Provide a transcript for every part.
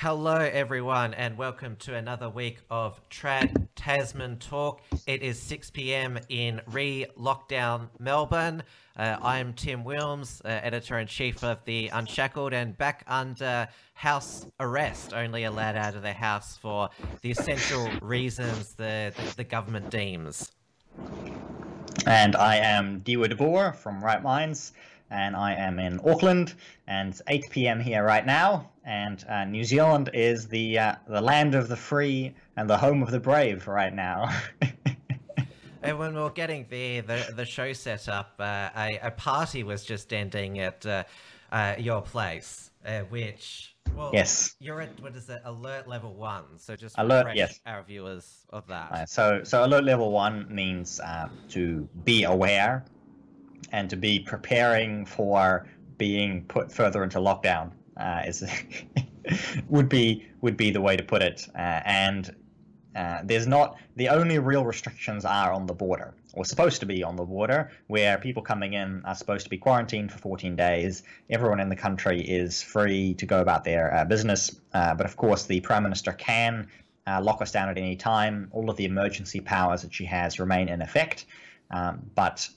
Hello, everyone, and welcome to another week of Trad Tasman Talk. It is 6 p.m. in re-lockdown Melbourne. I'm Tim Wilms, editor-in-chief of The Unshackled, and back under house arrest, only allowed out of the house for the essential reasons the government deems. And I am Dewa DeBoer from Right Minds, and I am in Auckland, and it's 8 p.m. here right now, and New Zealand is the land of the free and the home of the brave right now. And when we were getting the show set up, a party was just ending at your place, which, well, yes, you're at, what is it, alert level 1, so just alert, refresh yes. our viewers of that. So alert level 1 means to be aware and to be preparing for being put further into lockdown is would be the way to put it. There's not, the only real restrictions are on the border, or supposed to be on the border, where people coming in are supposed to be quarantined for 14 days. Everyone in the country is free to go about their business, but of course the Prime Minister can lock us down at any time. All of the emergency powers that she has remain in effect, but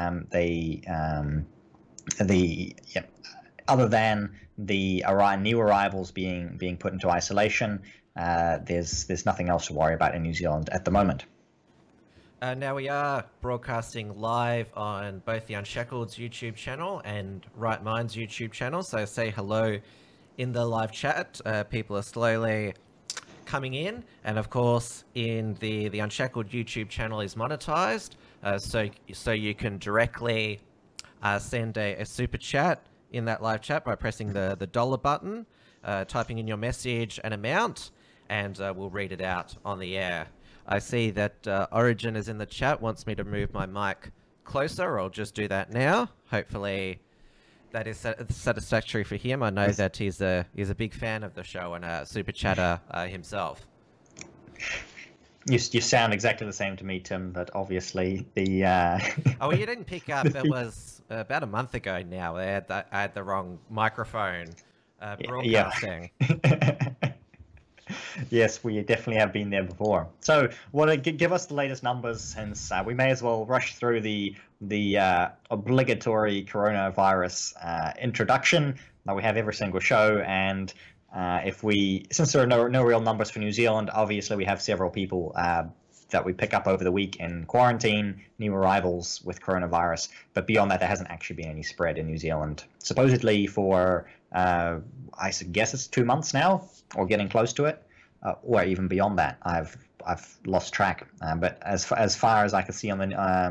other than the new arrivals being put into isolation, there's nothing else to worry about in New Zealand at the moment. Now we are broadcasting live on both the Unshackled's YouTube channel and Right Minds YouTube channel, so say hello in the live chat. People are slowly coming in, and of course in the Unshackled YouTube channel is monetized, so you can directly send a super chat in that live chat by pressing the dollar button, typing in your message and amount, and we'll read it out on the air. I see that Origin is in the chat, wants me to move my mic closer. I'll just do that now. Hopefully that is satisfactory for him. I know that he's a big fan of the show and a super chatter himself. You sound exactly the same to me, Tim, but obviously the... Oh, you didn't pick up. It was about a month ago now. I had the wrong microphone broadcasting. Yeah. Yes, we definitely have been there before. So, give us the latest numbers, since we may as well rush through the obligatory coronavirus introduction that we have every single show. And since there are no real numbers for New Zealand, obviously we have several people that we pick up over the week in quarantine, new arrivals with coronavirus. But beyond that, there hasn't actually been any spread in New Zealand. Supposedly for, I guess it's 2 months now, or getting close to it, or even beyond that. I've lost track. But as far as I can see on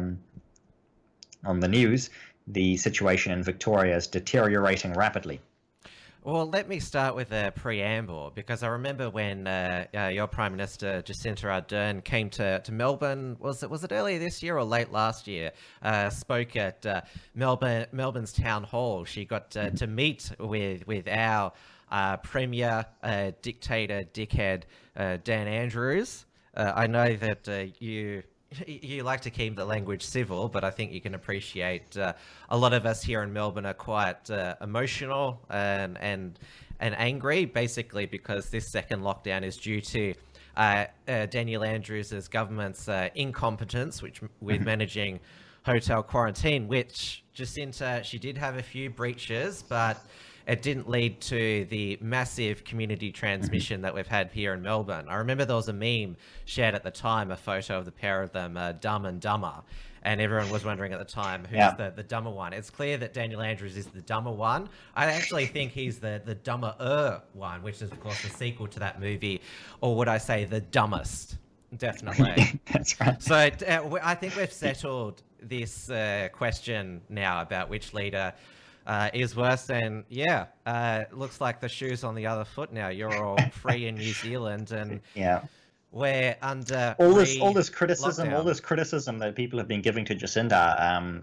the news, the situation in Victoria is deteriorating rapidly. Well, let me start with a preamble, because I remember when your Prime Minister, Jacinda Ardern, came to Melbourne, was it earlier this year or late last year, spoke at Melbourne's Town Hall. She got to meet with our Premier, dictator, dickhead, Dan Andrews. I know that you like to keep the language civil, but I think you can appreciate a lot of us here in Melbourne are quite emotional and angry, basically because this second lockdown is due to Daniel Andrews' government's incompetence, with managing hotel quarantine, which Jacinta, she did have a few breaches, but it didn't lead to the massive community transmission that we've had here in Melbourne. I remember there was a meme shared at the time, a photo of the pair of them, Dumb and Dumber, and everyone was wondering at the time who's the dumber one. It's clear that Daniel Andrews is the dumber one. I actually think he's the dumber one, which is, of course, the sequel to that movie, or would I say the dumbest? Definitely. That's right. So I think we've settled this question now about which leader is worse. And looks like the shoe's on the other foot now. You're all free in New Zealand, and we're under all this criticism, all this criticism that people have been giving to Jacinda.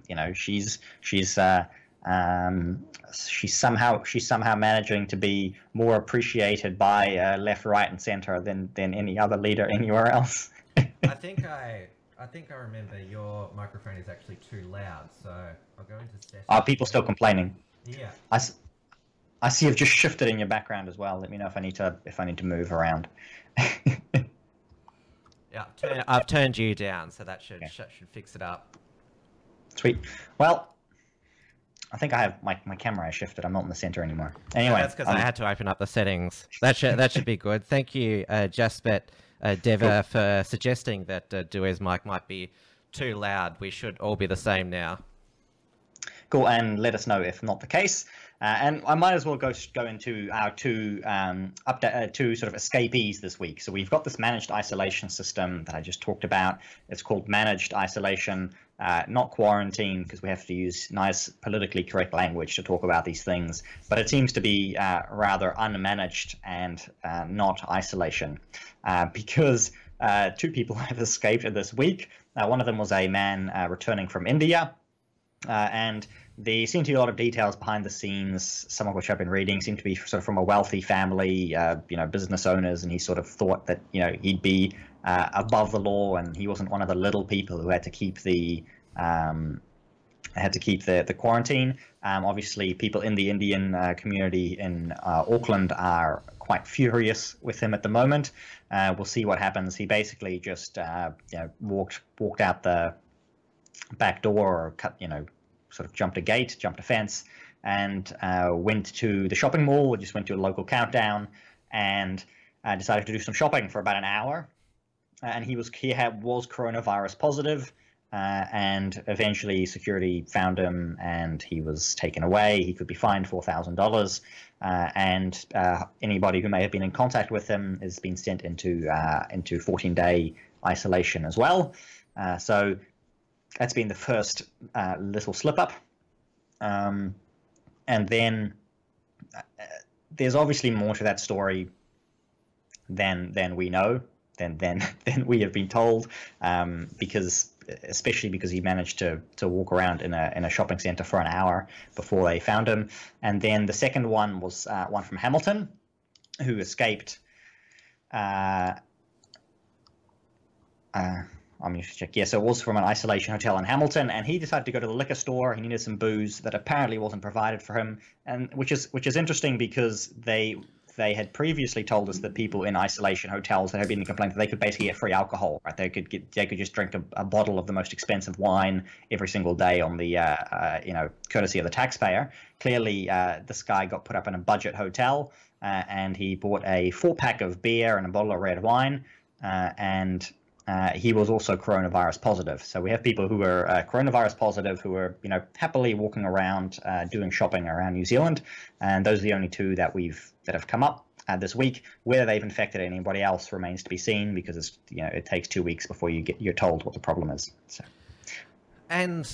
She's somehow managing to be more appreciated by left, right, and centre than any other leader anywhere else. I think I remember your microphone is actually too loud, so I'll go into settings. Are people still complaining? Yeah. I see you've just shifted in your background as well. Let me know if I need to move around. Yeah, I've turned you down, so that should Okay. should fix it up. Sweet. Well, I think I have my camera has shifted. I'm not in the center anymore. Anyway, That's because I had to open up the settings. That should be good. Thank you, Jaspet Deva, for suggesting that Due's mic might be too loud. We should all be the same now. cool, and let us know if not the case. And I might as well go into our two two sort of escapees this week. So we've got this managed isolation system that I just talked about. It's called managed isolation, not quarantine, because we have to use nice politically correct language to talk about these things. But it seems to be rather unmanaged and not isolation, because two people have escaped this week. One of them was a man returning from India. And there seem to be a lot of details behind the scenes, some of which I've been reading, seem to be sort of from a wealthy family, business owners, and he sort of thought that, he'd be above the law, and he wasn't one of the little people who had to keep the quarantine. Obviously, people in the Indian community in Auckland are quite furious with him at the moment. We'll see what happens. He basically just walked out the back door, or sort of jumped a fence, and went to the shopping mall. Just went to a local Countdown, and decided to do some shopping for about an hour. And he was coronavirus positive, and eventually security found him, and he was taken away. He could be fined $4,000, and anybody who may have been in contact with him has been sent into 14-day isolation as well. So that's been the first little slip up. And then there's obviously more to that story than we know, than we have been told, especially because he managed to walk around in a shopping center for an hour before they found him. And then the second one was one from Hamilton, who escaped. I'm going to check. Yeah, so it was from an isolation hotel in Hamilton, and he decided to go to the liquor store. He needed some booze that apparently wasn't provided for him, and which is interesting, because they had previously told us that people in isolation hotels that had been complaining that they could basically get free alcohol, right? They could just drink a bottle of the most expensive wine every single day on the courtesy of the taxpayer. Clearly, this guy got put up in a budget hotel, and he bought a 4-pack of beer and a bottle of red wine, and he was also coronavirus positive. So we have people who are coronavirus positive who are, happily walking around doing shopping around New Zealand, and those are the only two that have come up this week. Whether they've infected anybody else remains to be seen, because it takes 2 weeks before you're told what the problem is. So. And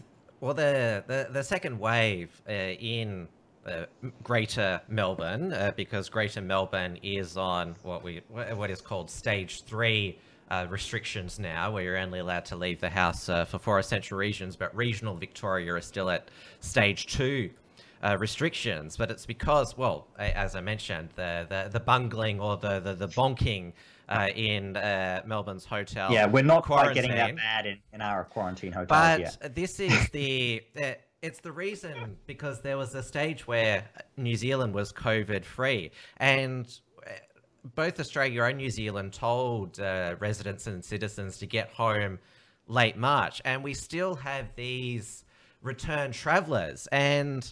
the second wave in Greater Melbourne, because Greater Melbourne is on what is called stage 3. Restrictions now, where you're only allowed to leave the house for 4 essential regions, but regional Victoria is still at stage 2 restrictions. But it's because, well, as I mentioned, the bungling or the bonking in Melbourne's hotel. Yeah, we're not quarantine. quite getting that bad in our quarantine hotels but yet. This is it's the reason, because there was a stage where New Zealand was COVID free, and both Australia and New Zealand told residents and citizens to get home late March, and we still have these return travellers. And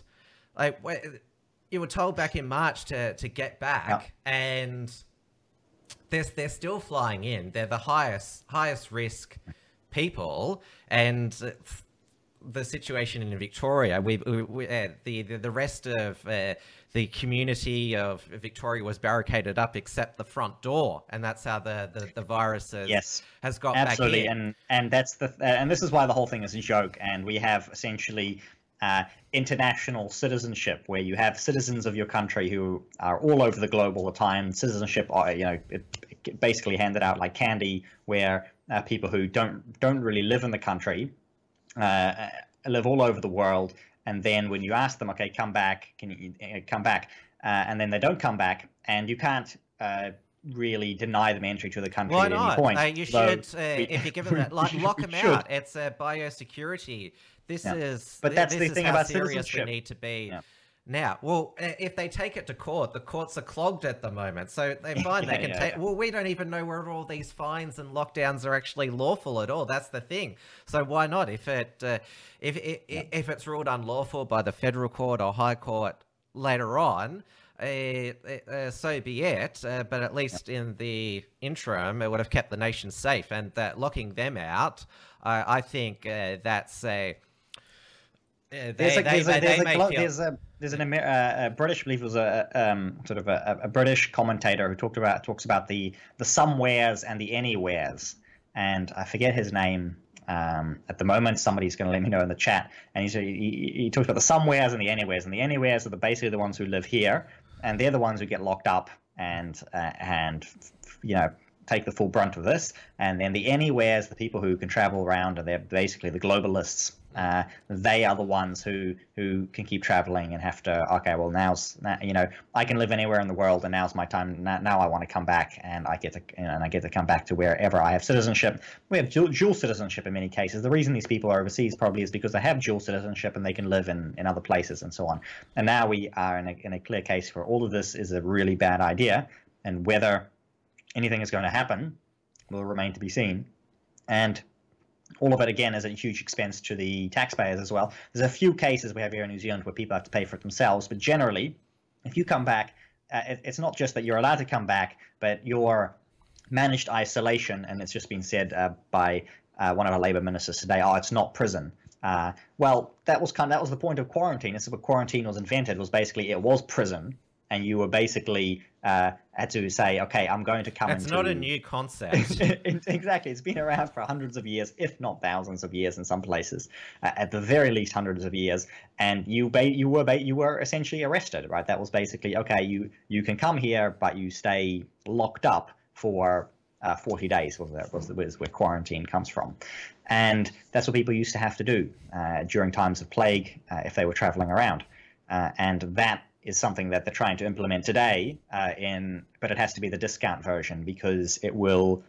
you were told back in March to get back, and they're still flying in. They're the highest risk people, and the situation in Victoria, the rest of the community of Victoria was barricaded up except the front door, and that's how the virus has got absolutely back in. and that's and this is why the whole thing is a joke. And we have essentially international citizenship, where you have citizens of your country who are all over the globe all the time. Citizenship, it basically handed out like candy, where people who don't really live in the country live all over the world, and then when you ask them, okay, come back, can you come back, and then they don't come back, and you can't really deny them entry to the country. Why at not? any point. You should, if you give them that, lock them out. It's biosecurity. This is, but that's this the is thing how about serious citizenship. we need to be. Now, well, if they take it to court, the courts are clogged at the moment, so they're fine. They can take. Well, we don't even know where all these fines and lockdowns are actually lawful at all. That's the thing. So why not? If it's ruled unlawful by the federal court or high court later on, so be it. But at least in the interim, it would have kept the nation safe, and that locking them out, I think that's a. There's a British, I believe it was a British commentator who talks about the somewheres and the anywheres, and I forget his name at the moment. Somebody's going to let me know in the chat. And he talks about the somewheres and the anywheres, and the anywheres are basically the ones who live here, and they're the ones who get locked up and take the full brunt of this. And then the anywheres, the people who can travel around, and they're basically the globalists. They are the ones who can keep traveling and have to, okay, well, I can live anywhere in the world, and now's my time. Now I want to come back, and I get to come back to wherever I have citizenship. We have dual citizenship in many cases. The reason these people are overseas probably is because they have dual citizenship and they can live in other places and so on. And now we are in a clear case where all of this is a really bad idea, and whether anything is going to happen will remain to be seen. And all of it, again, is a huge expense to the taxpayers as well. There's a few cases we have here in New Zealand where people have to pay for it themselves, but generally, if you come back, it's not just that you're allowed to come back, but your managed isolation, and it's just been said by one of our Labour ministers today, it's not prison. Well, that was the point of quarantine. This is what quarantine was invented, was basically it was prison, and you were basically had to say, okay, I'm going to come into... It's not a new concept. Exactly. It's been around for hundreds of years, if not thousands of years in some places, at the very least hundreds of years. And you were essentially arrested, right? That was basically, okay, you can come here, but you stay locked up for 40 days, was where quarantine comes from. And that's what people used to have to do during times of plague if they were traveling around. And that is something that they're trying to implement today, but it has to be the discount version, because it will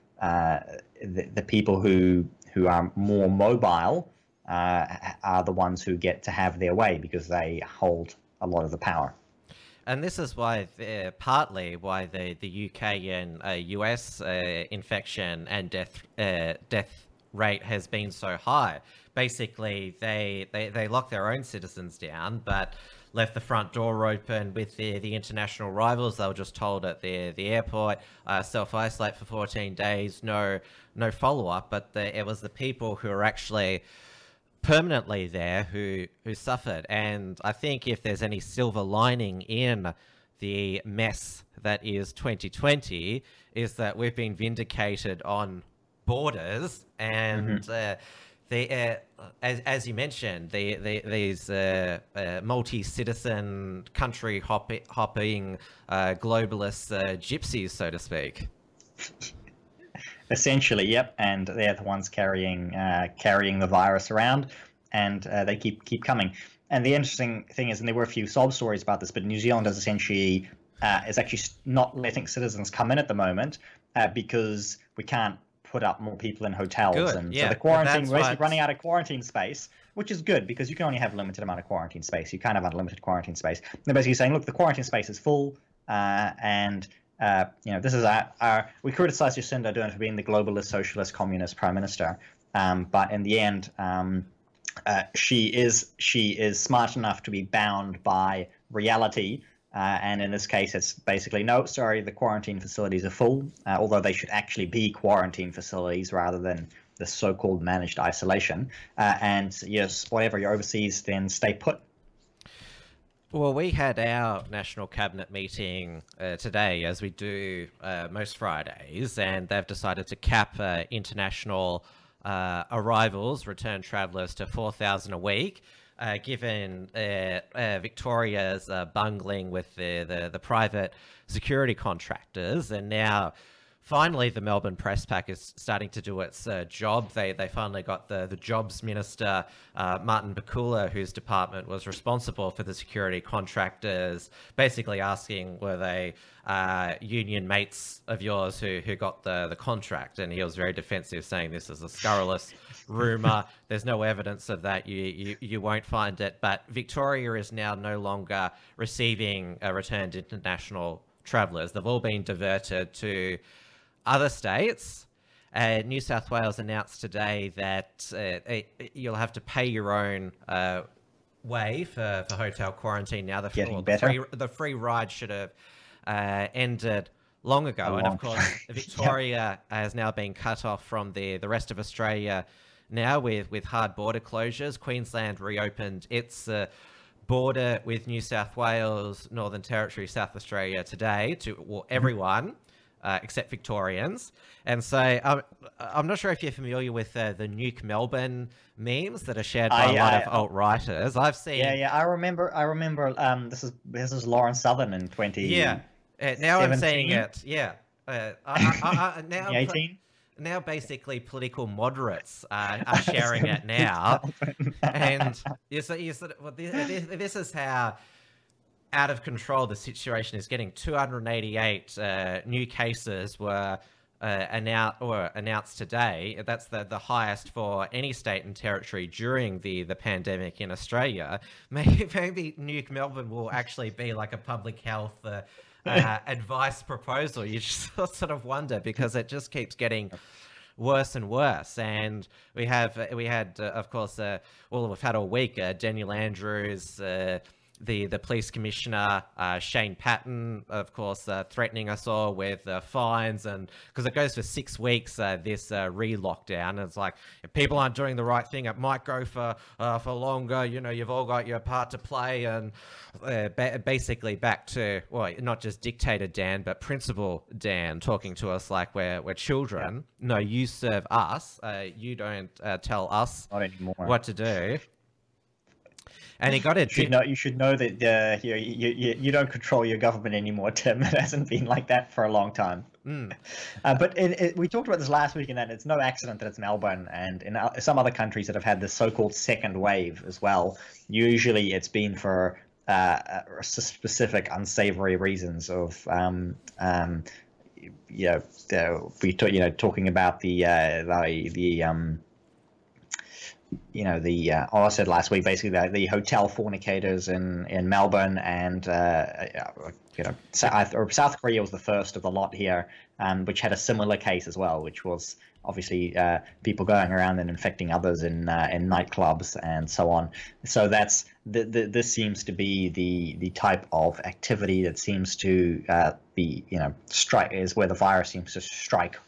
the people who are more mobile are the ones who get to have their way, because they hold a lot of the power. And this is why, partly why the UK and US infection and death rate has been so high. Basically, they lock their own citizens down, but left the front door open with the international arrivals. They were just told at the airport, self-isolate for 14 days, no follow-up. But it was the people who are actually permanently there who suffered. And I think if there's any silver lining in the mess that is 2020, is that we've been vindicated on borders, and as you mentioned, these multi-citizen, country hopping globalist gypsies, so to speak. Essentially, yep, and they're the ones carrying the virus around, and they keep coming. And the interesting thing is, and there were a few sob stories about this, but New Zealand is essentially is actually not letting citizens come in at the moment because we can't put up more people in hotels. Good. And yeah. So the quarantine, we're basically running out of quarantine space, which is good because you can only have a limited amount of quarantine space. You can't have unlimited quarantine space. They're basically saying, look, the quarantine space is full, and this is our we criticize Jacinda Ardern for being the globalist, socialist, communist prime minister, but in the end, she is smart enough to be bound by reality. And in this case, it's basically, no, sorry, the quarantine facilities are full, although they should actually be quarantine facilities rather than the so-called managed isolation. And yes, whatever you're overseas, then stay put. Well, we had our National Cabinet meeting today, as we do most Fridays, and they've decided to cap international arrivals, return travellers, to 4,000 a week. Given Victoria's bungling with the private security contractors, and now finally, the Melbourne Press Pack is starting to do its job. They finally got the Jobs Minister, Martin Bakula, whose department was responsible for the security contractors, basically asking, were they union mates of yours who got the contract? And he was very defensive, saying this is a scurrilous rumour. There's no evidence of that. You won't find it. But Victoria is now no longer receiving returned international travellers. They've all been diverted to other states. New South Wales announced today that you'll have to pay your own way for hotel quarantine now. The free ride should have ended long ago. And of course, Victoria has now been cut off from the rest of Australia now with hard border closures. Queensland reopened its border with New South Wales, Northern Territory, South Australia today to everyone. Except Victorians. And so I'm not sure if you're familiar with the Nuke Melbourne memes that are shared by a lot of alt-righters. I've seen... Yeah, I remember, this is Lauren Southern in 20... Yeah, now I'm seeing it, yeah. Now, 2018? Now basically political moderates are sharing it now. And this is how out of control the situation is getting. 288 new cases were announced today. That's the highest for any state and territory during the pandemic in Australia. Maybe Nuke Melbourne will actually be like a public health advice proposal. You just sort of wonder, because it just keeps getting worse and worse. And we had of course, we've had all week Daniel Andrews, the police commissioner, Shane Patton, of course, threatening us all with fines, and because it goes for 6 weeks, this re-lockdown. It's like, if people aren't doing the right thing, it might go for longer. You know, you've all got your part to play, and basically back to, well, not just dictator Dan, but principal Dan talking to us like we're children. Yeah. No, you serve us. You don't tell us what to do. And he got it. You should know that you don't control your government anymore, Tim. It hasn't been like that for a long time. But we talked about this last week, and that it's no accident that it's Melbourne, and in some other countries that have had this so-called second wave as well. Usually, it's been for specific unsavory reasons of talking about I said last week, basically the hotel fornicators in Melbourne, and South Korea was the first of the lot here, which had a similar case as well, which was obviously people going around and infecting others in nightclubs and so on. So this seems to be the type of activity that seems to be is where the virus seems to strike.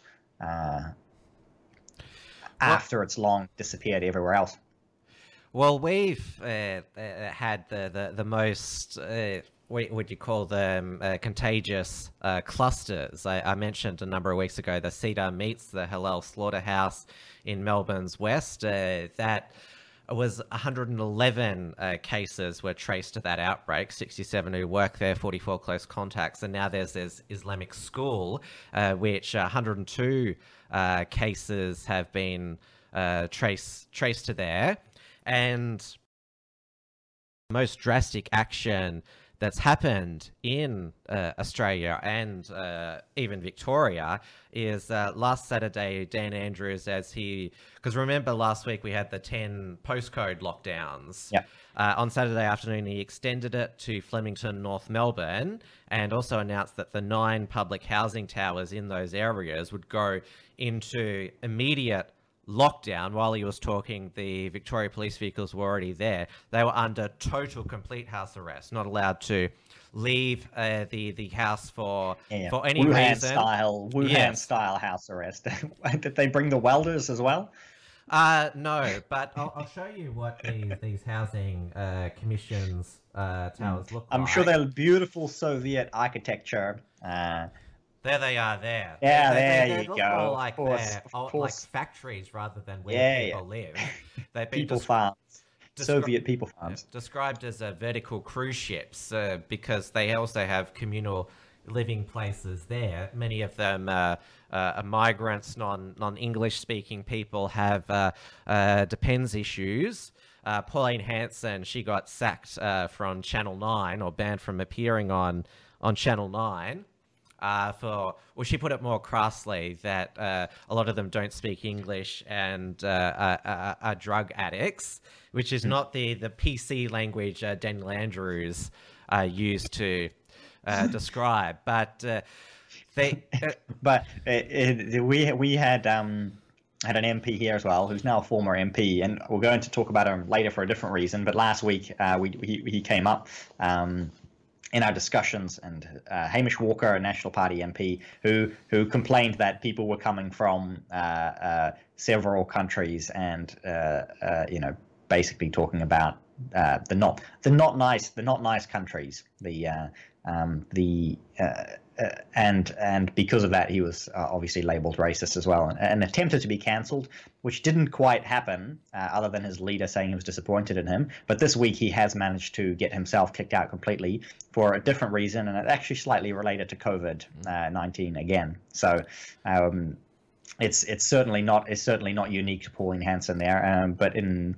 After it's long disappeared everywhere else. Well, we've had the most, what would you call them, contagious clusters. I mentioned a number of weeks ago the Cedar Meats, the halal slaughterhouse in Melbourne's west. That was 111 cases were traced to that outbreak, 67 who work there, 44 close contacts. And now there's this Islamic school, which 102 cases have been traced to there. And the most drastic action that's happened in Australia and even Victoria is last Saturday, Dan Andrews, because remember last week we had the 10 postcode lockdowns. Yeah. On Saturday afternoon, he extended it to Flemington, North Melbourne, and also announced that the 9 public housing towers in those areas would go into immediate lockdown. While he was talking, the Victoria police vehicles were already there. They were under total, complete house arrest, not allowed to leave the house for any reason. Wuhan style house arrest. Did they bring the welders as well? No, but I'll show you what these housing commissions towers look like. I'm sure they're beautiful Soviet architecture. There they are there. Yeah, they you look go. More like like factories rather than where people live. They've been people farms. Soviet people farms. Described as vertical cruise ships because they also have communal living places there. Many of them are migrants, non-English speaking people, have depends issues. Pauline Hanson, she got sacked from Channel 9, or banned from appearing on Channel 9. She put it more crassly that a lot of them don't speak English and are drug addicts, which is not the PC language Daniel Andrews used to describe. But we had an MP here as well, who's now a former MP, and we're going to talk about him later for a different reason. But last week he came up in our discussions, and Hamish Walker, a National Party MP, who complained that people were coming from several countries, and basically talking about the not nice countries, and because of that, he was obviously labelled racist as well, and attempted to be cancelled, which didn't quite happen, other than his leader saying he was disappointed in him. But this week he has managed to get himself kicked out completely for a different reason, and it's actually slightly related to COVID-19 again. So it's certainly not unique to Pauline Hanson there, but in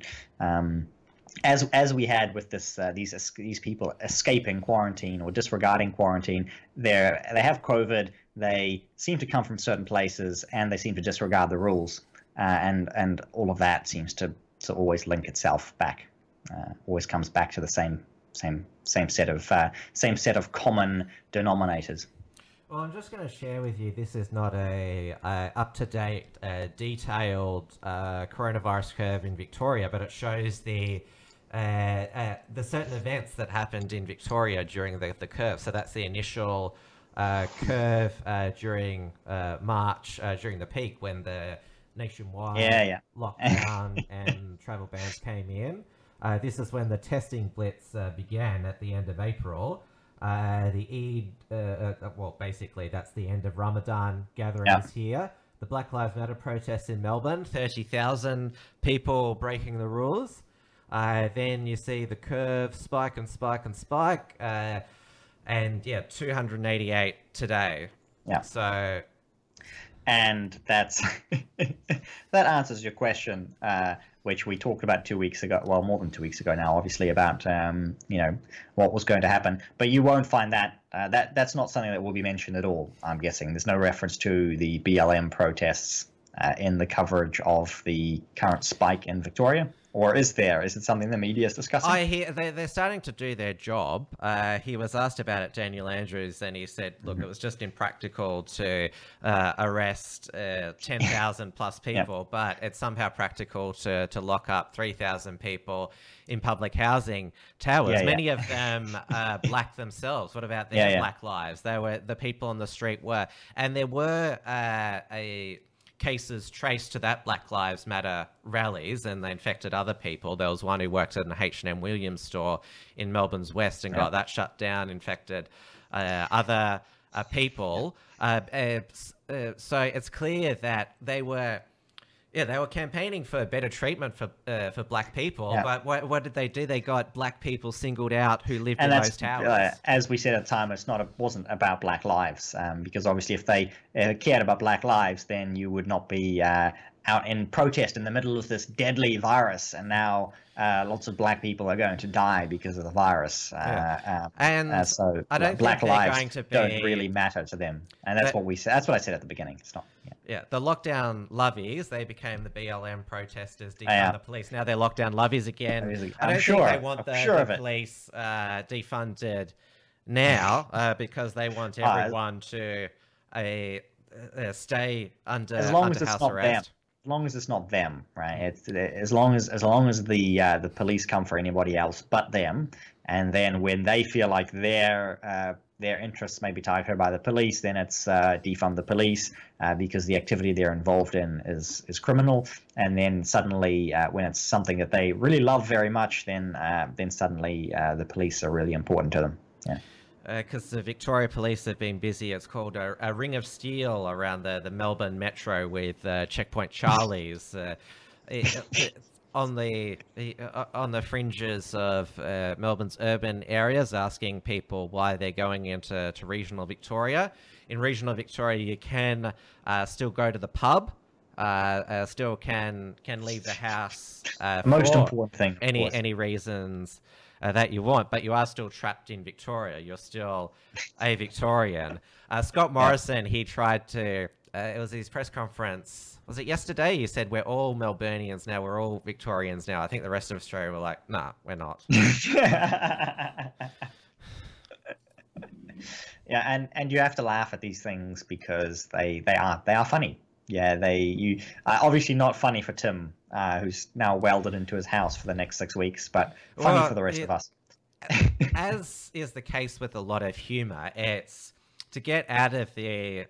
as we had with this these people escaping quarantine or disregarding quarantine, they have COVID, they seem to come from certain places, and they seem to disregard the rules, and all of that seems to always link itself back, always comes back to the same set of common denominators. Well, I'm just going to share with you, this is not a up-to-date, detailed coronavirus curve in Victoria, but it shows the certain events that happened in Victoria during the curve. So that's the initial curve during March, during the peak when the nationwide lockdown and travel bans came in. This is when the testing blitz began at the end of April. The Eid, basically that's the end of Ramadan gatherings here. The Black Lives Matter protests in Melbourne, 30,000 people breaking the rules. Then you see the curve spike and spike and spike, and 288 today. Yeah. So, and that's that answers your question, which we talked about 2 weeks ago. Well, more than 2 weeks ago now, obviously, about what was going to happen. But you won't find that that's not something that will be mentioned at all. I'm guessing there's no reference to the BLM protests in the coverage of the current spike in Victoria. Or is there? Is it something the media is discussing? I hear they're starting to do their job. He was asked about it, Daniel Andrews, and he said, look, it was just impractical to arrest 10,000 plus people, but it's somehow practical to lock up 3,000 people in public housing towers. Many of them are black themselves. What about their black lives? They were, the people on the street were. And there were cases traced to that Black Lives Matter rallies, and they infected other people. There was one who worked at an H&M Williams store in Melbourne's West and got that shut down, infected other people. So it's clear that they were campaigning for better treatment for black people, but what did they do? They got black people singled out who lived in those towers. As we said at the time, wasn't about black lives, because obviously if they cared about black lives, then you would not be out in protest in the middle of this deadly virus, and now lots of black people are going to die because of the virus. So I don't black think lives going to don't really matter to them, and that's what we said. That's what I said at the beginning. It's not. The lockdown lovies, they became the BLM protesters, defund the police. Now they're lockdown lovies again. I don't think they want the police defunded now because they want everyone to stay under house arrest. As long as it's not them, right? As long as the police come for anybody else but them, and then when they feel like their interests may be targeted by the police, then it's defund the police because the activity they're involved in is criminal. And then suddenly, when it's something that they really love very much, then suddenly the police are really important to them. Yeah. Because the Victoria Police have been busy. It's called a ring of steel around the Melbourne Metro with Checkpoint Charlie's. on the fringes of Melbourne's urban areas, asking people why they're going into regional Victoria. In regional Victoria, you can still go to the pub, still can leave the house Most for important thing, of course. any reasons that you want, but you are still trapped in Victoria. You're still a Victorian. Scott Morrison, he tried to. It was his press conference. Was it yesterday? He said, we're all Melburnians now. We're all Victorians now. I think the rest of Australia were like, nah, we're not. Yeah, and you have to laugh at these things because they are funny. Yeah, obviously not funny for Tim, who's now welded into his house for the next 6 weeks, but funny for the rest of us. As is the case with a lot of humor, it's to get out of the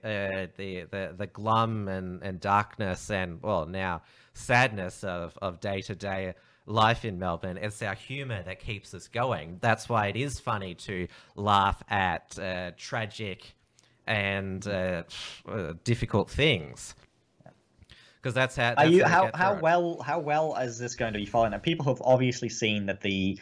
glum and darkness and, well, now sadness of day-to-day life in Melbourne. It's our humor that keeps us going. That's why it is funny to laugh at tragic and difficult things. Because that's how. How well is this going to be following? People have obviously seen that the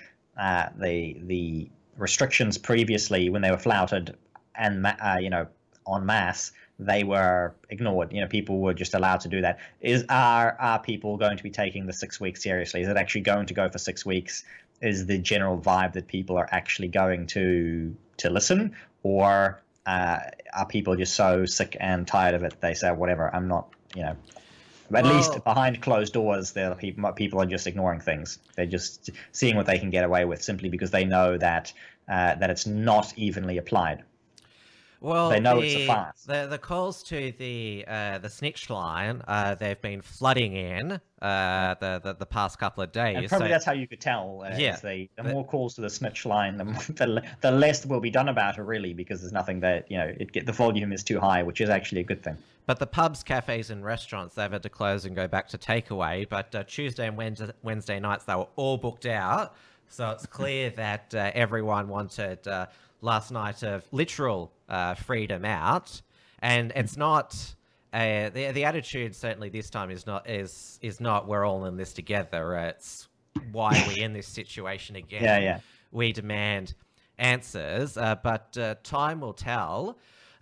restrictions previously, when they were flouted and en masse, they were ignored. People were just allowed to do that. Are people going to be taking the 6 weeks seriously? Is it actually going to go for 6 weeks? Is the general vibe that people are actually going to listen, or are people just so sick and tired of it they say, whatever, I'm not, At least behind closed doors, people are just ignoring things. They're just seeing what they can get away with simply because they know that it's not evenly applied. Well, they know it's a farce. The calls to the snitch line, they've been flooding in the past couple of days. And probably that's how you could tell. The more calls to the snitch line, the less will be done about it, really, because there's nothing that the volume is too high, which is actually a good thing. But the pubs, cafes, and restaurants, they've had to close and go back to takeaway. But Tuesday and Wednesday nights, they were all booked out. So it's clear that everyone wanted last night of literal freedom out, and it's not the attitude. Certainly, this time is not we're all in this together. It's why are we in this situation again? Yeah. We demand answers, but time will tell.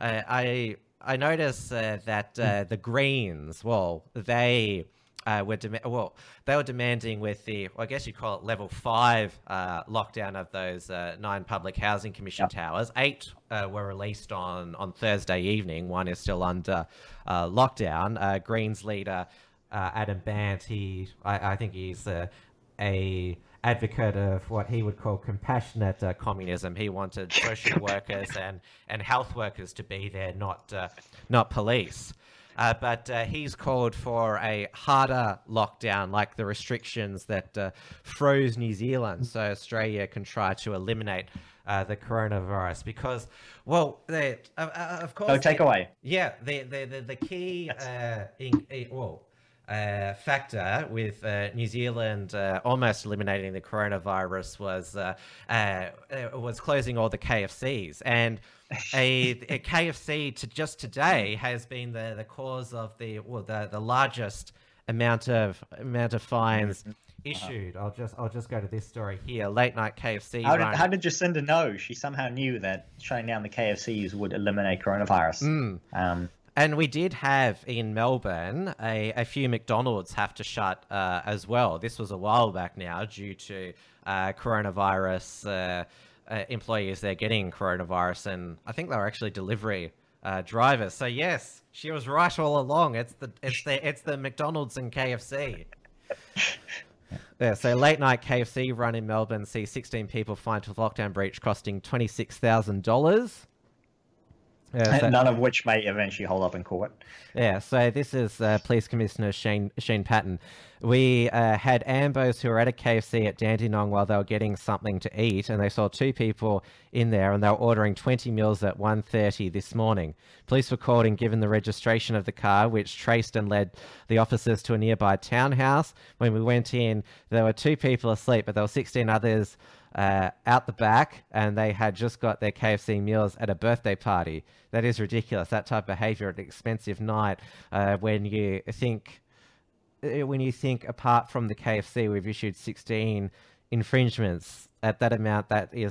I noticed that the Greens, they were demanding with the, I guess you'd call it level 5 lockdown of those 9 public housing commission towers. 8 were released on Thursday evening. 1 is still under lockdown. Greens leader Adam Bandt, I think he's a advocate of what he would call compassionate communism. He wanted social workers and health workers to be there, not police. But he's called for a harder lockdown, like the restrictions that froze New Zealand, so Australia can try to eliminate the coronavirus. Because, of course, no takeaway. Yeah, the key factor with New Zealand almost eliminating the coronavirus was closing all the KFCs, and a KFC just today has been the cause of the largest amount of fines issued. I'll just go to this story here. Late night KFC. How did Jacinda know? She somehow knew that shutting down the KFCs would eliminate coronavirus. And we did have in Melbourne a few McDonald's have to shut as well. This was a while back now due to coronavirus employees. They're getting coronavirus, and I think they were actually delivery drivers. So yes, she was right all along. It's the McDonald's and KFC. Yeah, so late night KFC run in Melbourne sees 16 people fined for lockdown breach, costing $26,000. None of which may eventually hold up in court. Yeah, so this is Police Commissioner Shane Patton. We had Ambos who were at a KFC at Dandenong while they were getting something to eat, and they saw 2 people in there, and they were ordering 20 meals at 1:30 this morning. Police were called and given the registration of the car, which traced and led the officers to a nearby townhouse. When we went in, there were 2 people asleep, but there were 16 others out the back, and they had just got their KFC meals at a birthday party. That is ridiculous. That type of behavior at an expensive night, when you think when you think apart from the KFC, we've issued 16 infringements at that amount. That is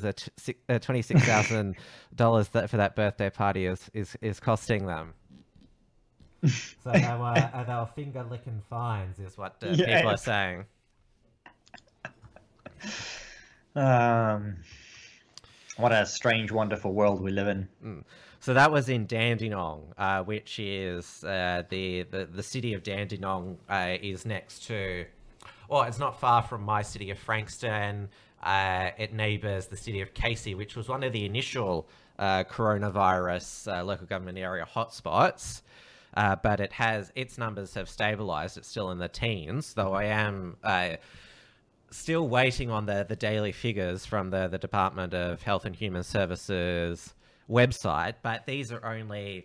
$26,000 that for that birthday party is costing them. So they were finger licking fines, is what people are saying. What a strange, wonderful world we live in. So that was in Dandenong, which is the city of Dandenong is next to, well, it's not far from my city of Frankston. It neighbours the city of Casey, which was one of the initial coronavirus local government area hotspots. But its numbers have stabilised. It's still in the teens, though I am still waiting on the daily figures from the Department of Health and Human Services website. But these only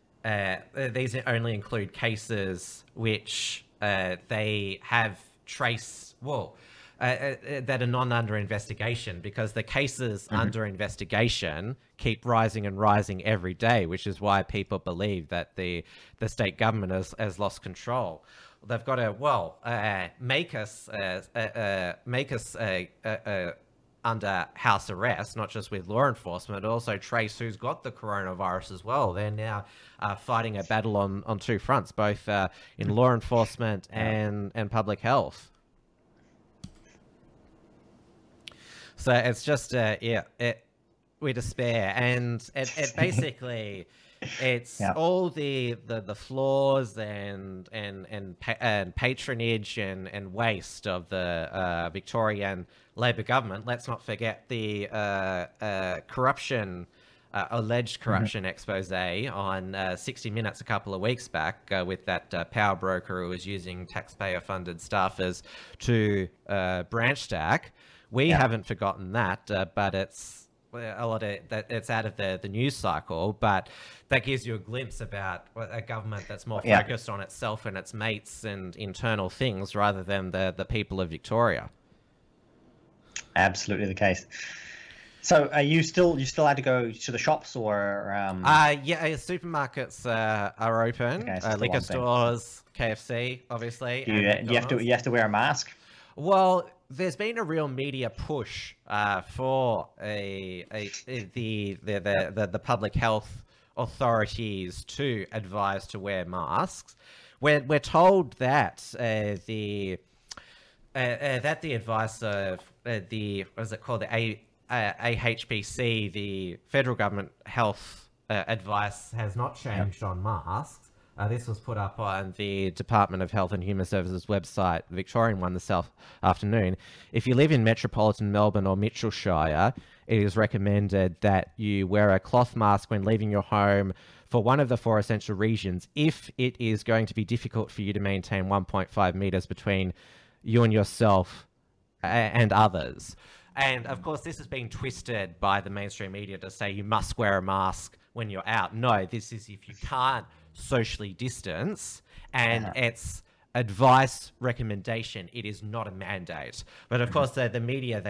include cases which they have traced, that are not under investigation, because the cases under investigation keep rising and rising every day, which is why people believe that the state government has lost control. They've got to make us under house arrest, not just with law enforcement, but also trace who's got the coronavirus as well. They're now fighting a battle on two fronts, both in law enforcement and public health. So it's just we despair, and it basically it's all the flaws and patronage and waste of the Victorian Labor government. Let's not forget the alleged corruption expose on 60 Minutes a couple of weeks back with that power broker who was using taxpayer-funded staffers to branch stack. We haven't forgotten that, but it's a lot of that. It's out of the news cycle, but that gives you a glimpse about a government that's more focused on itself and its mates and internal things rather than the people of Victoria. Absolutely the case. So, are you still had to go to the shops, or? Supermarkets are open. Okay, liquor stores, KFC, obviously. Do you have to wear a mask? Well, there's been a real media push for the public health authorities to advise to wear masks. We're told that the advice of the AHBC, the federal government health advice, has not changed on masks. This was put up on the Department of Health and Human Services website, the Victorian one, this afternoon. If you live in metropolitan Melbourne or Mitchellshire, it is recommended that you wear a cloth mask when leaving your home for one of the 4 essential regions if it is going to be difficult for you to maintain 1.5 metres between you and yourself and others. And, of course, this has been twisted by the mainstream media to say you must wear a mask when you're out. No, this is if you can't socially distance, and it's advice, recommendation. It is not a mandate. But of course, the media,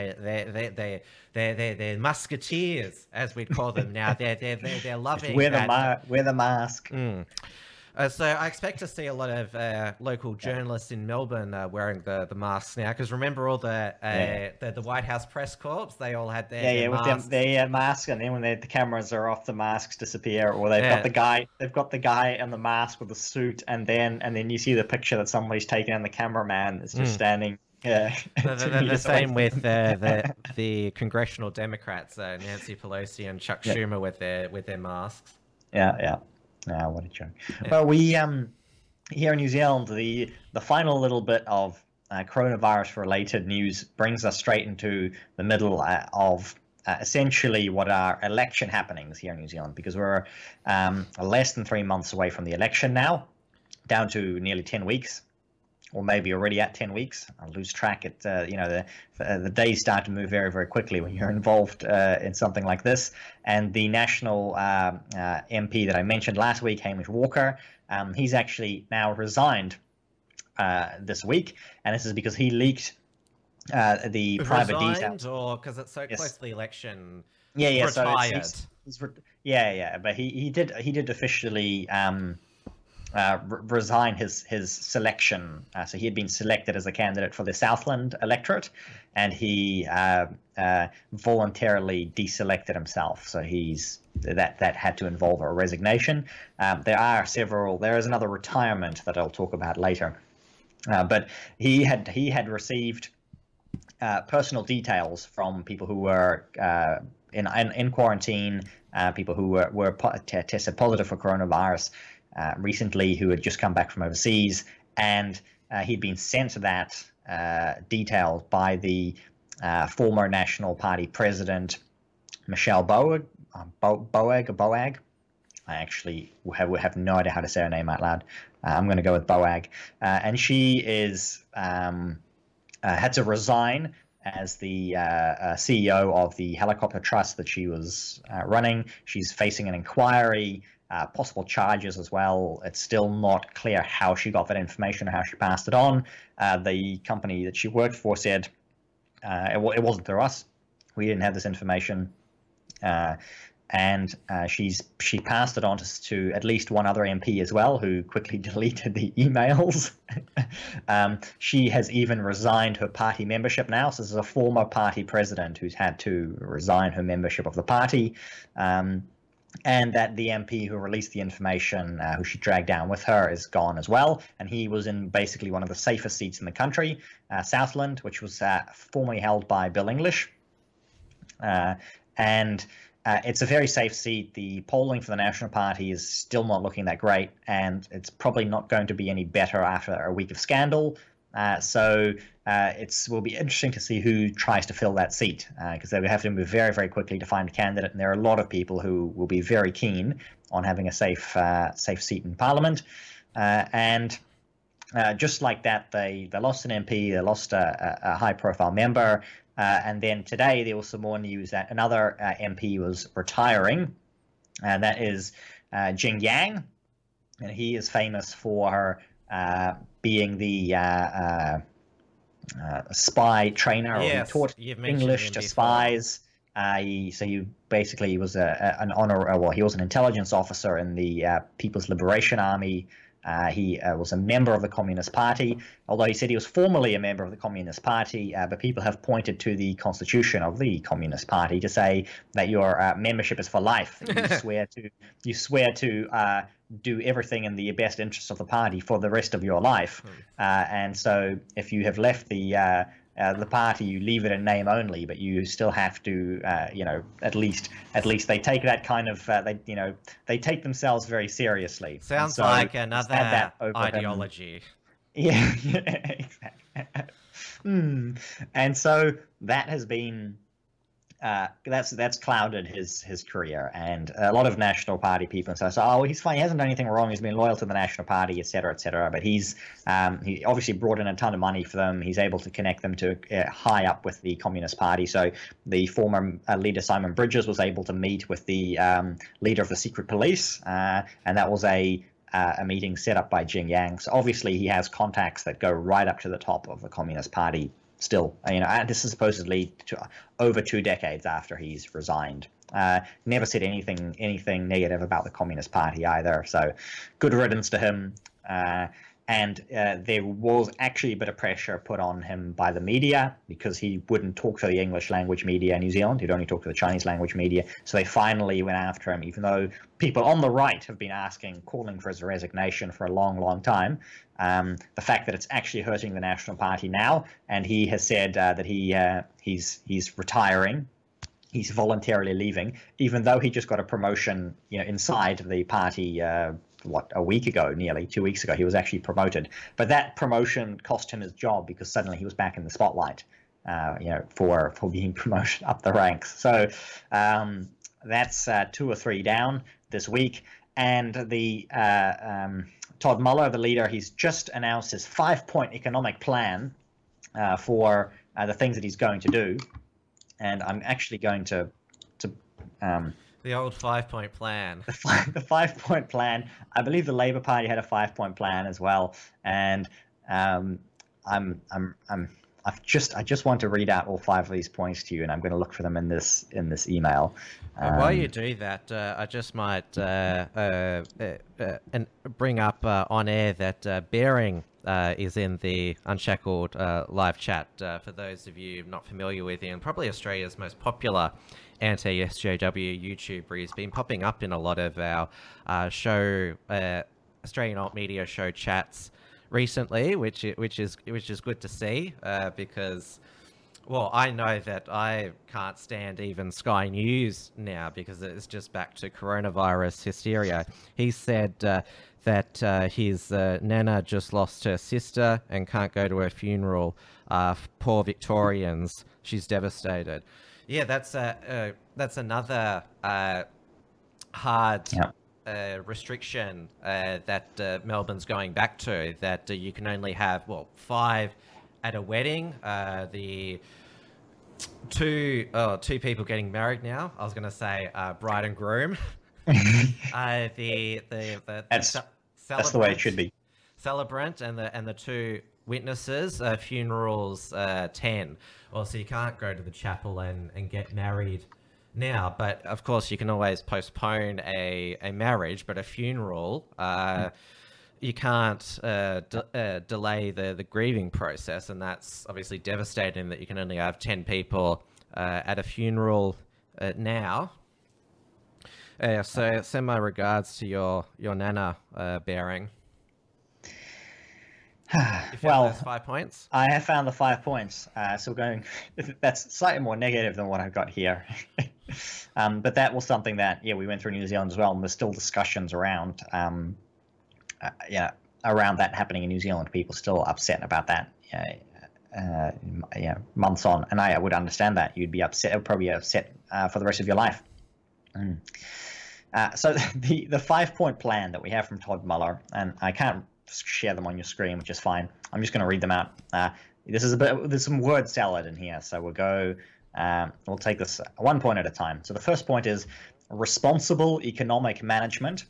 they're musketeers, as we'd call them now. They're loving wear the mask. So I expect to see a lot of local journalists in Melbourne wearing the masks now, because remember all the White House press corps, they all had their masks. They had masks, and then when the cameras are off, the masks disappear, or they've got the guy in the mask with the suit, and then you see the picture that somebody's taken, and the cameraman is just standing. The same with the congressional Democrats, Nancy Pelosi and Chuck Schumer with their masks. What a joke. Well, we here in New Zealand, the final little bit of coronavirus related news brings us straight into the middle of essentially what are election happenings here in New Zealand, because we're less than 3 months away from the election now, down to nearly 10 weeks. Or maybe already at 10 weeks. I lose track. The days start to move very, very quickly when you're involved in something like this. And the national MP that I mentioned last week, Hamish Walker, he's actually now resigned this week, and this is because he leaked the private details. Or because it's so close to the election. Retired. But he did officially. resign his selection. So he had been selected as a candidate for the Southland electorate, and he voluntarily deselected himself. So that had to involve a resignation. There is another retirement that I'll talk about later. But he had received personal details from people who were in quarantine, people who were tested positive for coronavirus recently, who had just come back from overseas, and he'd been sent that details by the former National Party president Michelle Boag. I actually have no idea how to say her name out loud. I'm going to go with Boag, and she is had to resign as the CEO of the helicopter trust that she was running. She's facing an inquiry, possible charges as well. It's still not clear how she got that information or how she passed it on. The company that she worked for said it wasn't through us. We didn't have this information. And she passed it on to at least one other MP as well, who quickly deleted the emails. She has even resigned her party membership now. So this is a former party president who's had to resign her membership of the party. And that the MP who released the information, who she dragged down with her, is gone as well. And he was in basically one of the safest seats in the country, Southland, which was formerly held by Bill English. It's a very safe seat. The polling for the National Party is still not looking that great, and it's probably not going to be any better after a week of scandal. So it will be interesting to see who tries to fill that seat, because they will have to move very, very quickly to find a candidate, and there are a lot of people who will be very keen on having a safe seat in Parliament. Just like that, they lost an MP, they lost a high-profile member. And then today there was some more news that another MP was retiring, and that is Jing Yang, and he is famous for being the spy trainer. Yes, he taught English to spies. He basically was he was an intelligence officer in the People's Liberation Army. He was a member of the Communist Party, although he said he was formerly a member of the Communist Party, but people have pointed to the constitution of the Communist Party to say that your membership is for life. You swear to do everything in the best interest of the party for the rest of your life. And so if you have left the party, you leave it in name only, but you still have to, at least they take that kind of, they take themselves very seriously. Sounds like another ideology. Yeah, exactly. And so that has been, that's clouded his career, and a lot of National Party people say, oh, he's fine, he hasn't done anything wrong, he's been loyal to the National Party, etc., etc. But he obviously brought in a ton of money for them. He's able to connect them to high up with the Communist Party. So the former leader Simon Bridges was able to meet with the leader of the secret police, and that was a meeting set up by Jing Yang. So obviously he has contacts that go right up to the top of the Communist Party. Still, and this is supposedly over 2 decades after he's resigned. Never said anything negative about the Communist Party either. So, good riddance to him. And there was actually a bit of pressure put on him by the media, because he wouldn't talk to the English language media in New Zealand. He'd only talk to the Chinese language media. So they finally went after him, even though people on the right have been calling for his resignation for a long, long time. The fact that it's actually hurting the National Party now, and he has said that he's retiring. He's voluntarily leaving, even though he just got a promotion, inside the party. A week ago, nearly 2 weeks ago, he was actually promoted. But that promotion cost him his job, because suddenly he was back in the spotlight, for being promoted up the ranks. So that's 2 or 3 down this week. And the Todd Muller, the leader, he's just announced his 5-point economic plan for the things that he's going to do. And I'm actually going to the old 5-point plan. The 5-point plan. I believe the Labour Party had a 5-point plan as well, and I'm I just want to read out all 5 of these points to you, and I'm going to look for them in this email. While you do that, I just might and bring up on air that Bearing is in the Unshackled live chat. For those of you not familiar with him, probably Australia's most popular anti-SJW YouTuber. He's been popping up in a lot of our Australian alt media show chats recently, which is good to see, because, well, I know that I can't stand even Sky News now because it's just back to coronavirus hysteria. He said that his nana just lost her sister and can't go to her funeral. Poor Victorians, she's devastated. Yeah, that's another hard. Yeah. Restriction that Melbourne's going back to, that you can only have 5 at a wedding. The two people getting married now. I was going to say bride and groom. That's the way it should be. Celebrant and the 2 witnesses. Funerals 10. Well, so you can't go to the chapel and get married now, but of course you can always postpone a marriage, but a funeral, you can't delay the grieving process, and that's obviously devastating that you can only have 10 people at a funeral now. So send my regards to your nana, Bearing. You found those 5 points? I have found the 5 points. So going, that's slightly more negative than what I've got here. But that was something that, we went through New Zealand as well, and there's still discussions around, around that happening in New Zealand. People still upset about that, months on, and I would understand that. You'd be upset, probably upset for the rest of your life. So the 5-point plan that we have from Todd Muller, and I can't share them on your screen, which is fine. I'm just going to read them out. There's some word salad in here, so we'll take this 1 point at a time. So the first point is responsible economic management.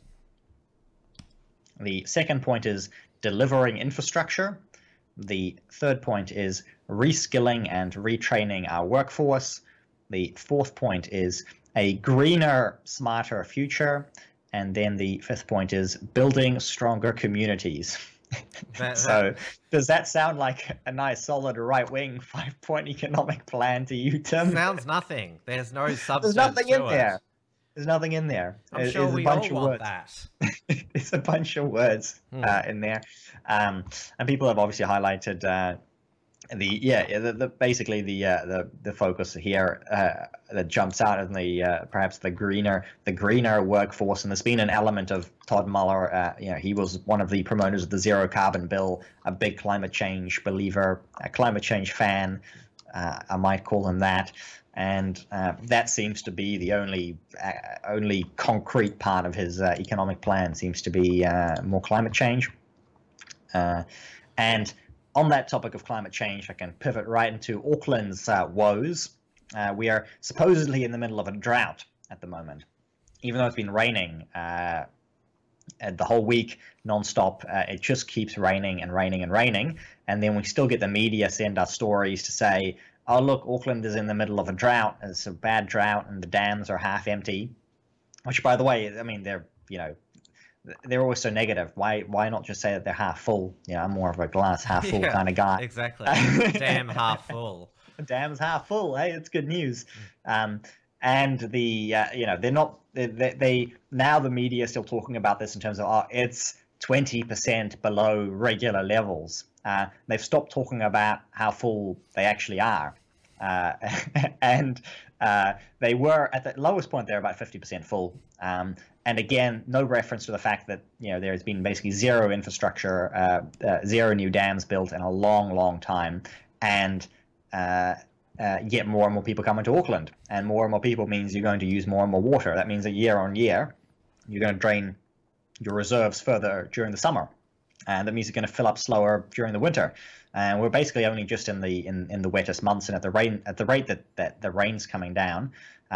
The second point is delivering infrastructure. The third point is reskilling and retraining our workforce. The fourth point is a greener, smarter future. And then the fifth point is building stronger communities. So does that sound like a nice, solid, right-wing 5-point economic plan to you, Tim? Sounds nothing. There's no substance. There's nothing in there. There's nothing in there. I'm sure we all want that. It's a bunch of words in there. And people have obviously highlighted basically the focus here that jumps out in the perhaps the greener workforce, and there's been an element of Todd Muller. He was one of the promoters of the Zero Carbon Bill, a big climate change believer, a climate change fan. I might call him that, and that seems to be the only concrete part of his economic plan. Seems to be more climate change, and on that topic of climate change, I can pivot right into Auckland's woes. We are supposedly in the middle of a drought at the moment, even though it's been raining the whole week nonstop. It just keeps raining and raining and raining, and then we still get the media send us stories to say, "Oh, look, Auckland is in the middle of a drought. It's a bad drought, and the dams are half empty." Which, by the way, I mean they're always so negative. Why not just say that they're half full? I'm more of a glass half full kind of guy. Exactly. Dam half full. Dam's half full. Hey, it's good news. And they're not. They now the media is still talking about this in terms of it's 20% below regular levels. They've stopped talking about how full they actually are, and they were at the lowest point. They're about 50% full. And again, no reference to the fact that there has been basically zero infrastructure, zero new dams built in a long, long time, and yet more and more people come into Auckland, and more people means you're going to use more and more water. That means that year on year, you're going to drain your reserves further during the summer, and that means you're going to fill up slower during the winter. And we're basically only just in the wettest months, and at the rate that the rain's coming down,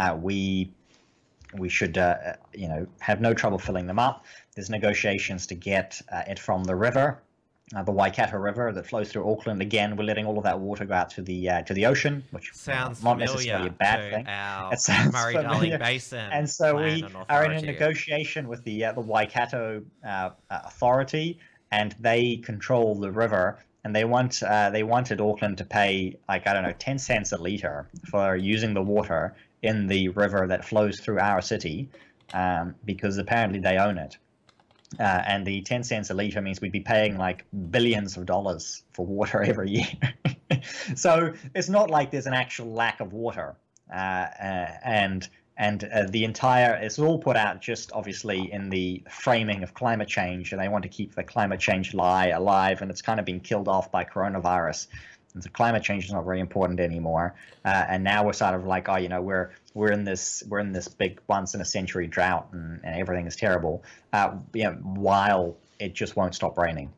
we should have no trouble filling them up. There's negotiations to get it from the river, the Waikato River that flows through Auckland. Again, we're letting all of that water go out to the ocean, which Sounds not necessarily a familiar bad to thing. our It sounds Murray-Darling familiar. Basin And so Plan we and are in a Authority. negotiation with the Waikato Authority, and they control the river. And they wanted Auckland to pay, like, I don't know, 10 cents a litre for using the water in the river that flows through our city, because apparently they own it. And the 10 cents a litre means we'd be paying like billions of dollars for water every year. So it's not like there's an actual lack of water. And the entire, it's all put out just obviously in the framing of climate change, and they want to keep the climate change lie alive, and it's kind of been killed off by coronavirus. And so climate change is not very important anymore. And now we're sort of like, oh, we're in this big once in a century drought, and everything is terrible. While it just won't stop raining.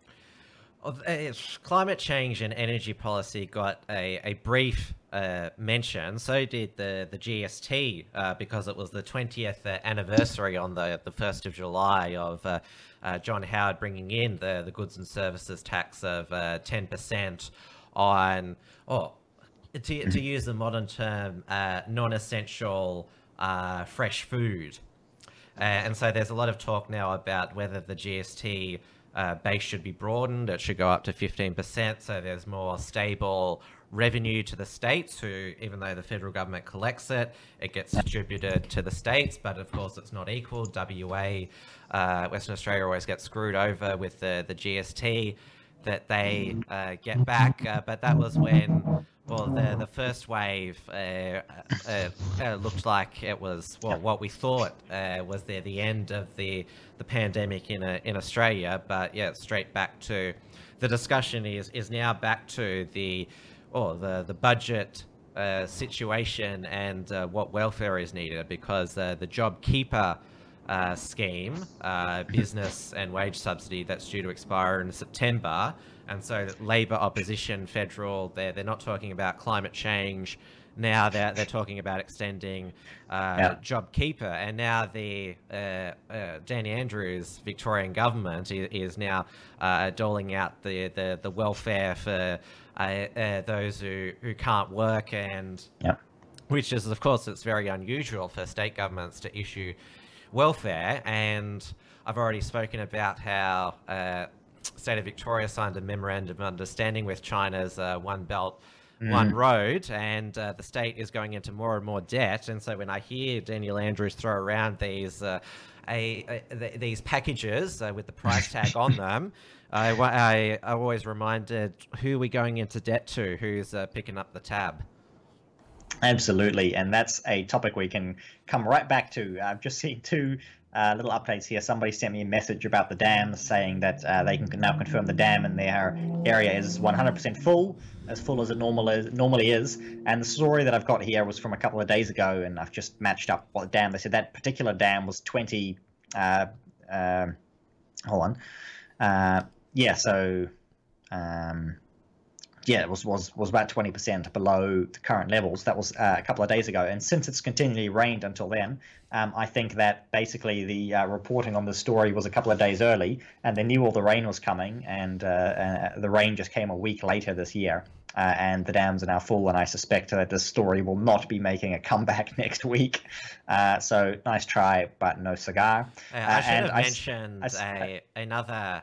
Climate change and energy policy got a brief mention. So did the GST, because it was the 20th anniversary on the 1st of July of John Howard bringing in the goods and services tax of 10% on, to use the modern term, non-essential fresh food. And so there's a lot of talk now about whether the GST base should be broadened. It should go up to 15%, so there's more stable revenue to the states, who, even though the federal government collects it, it gets distributed to the states, but of course it's not equal. WA, Western Australia, always gets screwed over with the GST that they get back, but that was when, well, the first wave looked like it was, well, what we thought was the end of the pandemic in Australia. But yeah, straight back to the discussion is now back to the budget situation and what welfare is needed, because the JobKeeper scheme, business and wage subsidy, that's due to expire in September. And so Labor opposition federal, they're not talking about climate change. Now they're talking about extending JobKeeper. And now the Danny Andrews Victorian government is now doling out the welfare for those who can't work, and which is, of course, it's very unusual for state governments to issue welfare. And I've already spoken about how State of Victoria signed a memorandum of understanding with China's One Belt, One Road, and the state is going into more and more debt. And so when I hear Daniel Andrews throw around these packages with the price tag on them, I always reminded, who are we going into debt to? Who's picking up the tab? Absolutely, and that's a topic we can come right back to. I've just seen two little updates here. Somebody sent me a message about the dams, saying that they can now confirm the dam in their area is 100% full as it normally is. And the story that I've got here was from a couple of days ago, and I've just matched up what dam. They said that particular dam was 20. Hold on. It was about 20% below the current levels. That was a couple of days ago. And since it's continually rained until then, I think that basically the reporting on the story was a couple of days early, and they knew all the rain was coming, and the rain just came a week later this year. And the dams are now full, and I suspect that this story will not be making a comeback next week. So nice try, but no cigar. I should have mentioned another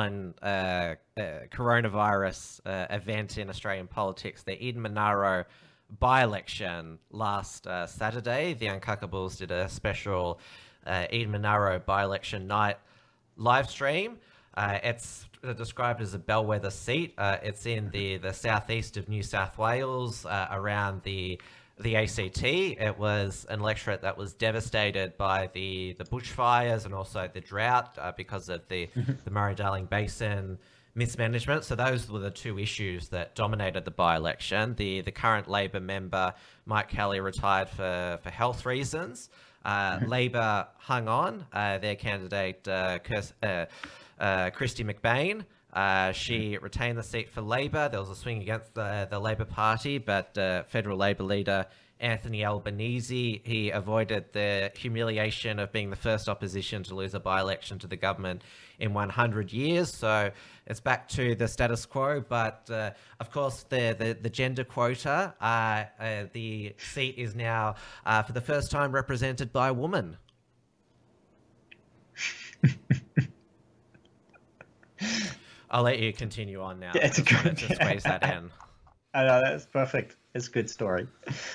non-coronavirus event in Australian politics, the Eden Monaro by-election last Saturday. The Uncockables did a special Eden Monaro by-election night live stream. It's described as a bellwether seat. It's in the southeast of New South Wales, around the ACT. It was an electorate that was devastated by the bushfires and also the drought because of the Murray-Darling Basin mismanagement. So those were the two issues that dominated the by-election. The current Labor member, Mike Kelly, retired for health reasons. Labor hung on. Their candidate, Christy McBain, She retained the seat for Labor. There was a swing against the Labor Party, but federal Labor leader Anthony Albanese, he avoided the humiliation of being the first opposition to lose a by-election to the government in 100 years. So it's back to the status quo. But of course, the gender quota, the seat is now for the first time represented by a woman. I'll let you continue on now. Yeah, it's to squeeze that in. I know, that's perfect. It's a good story.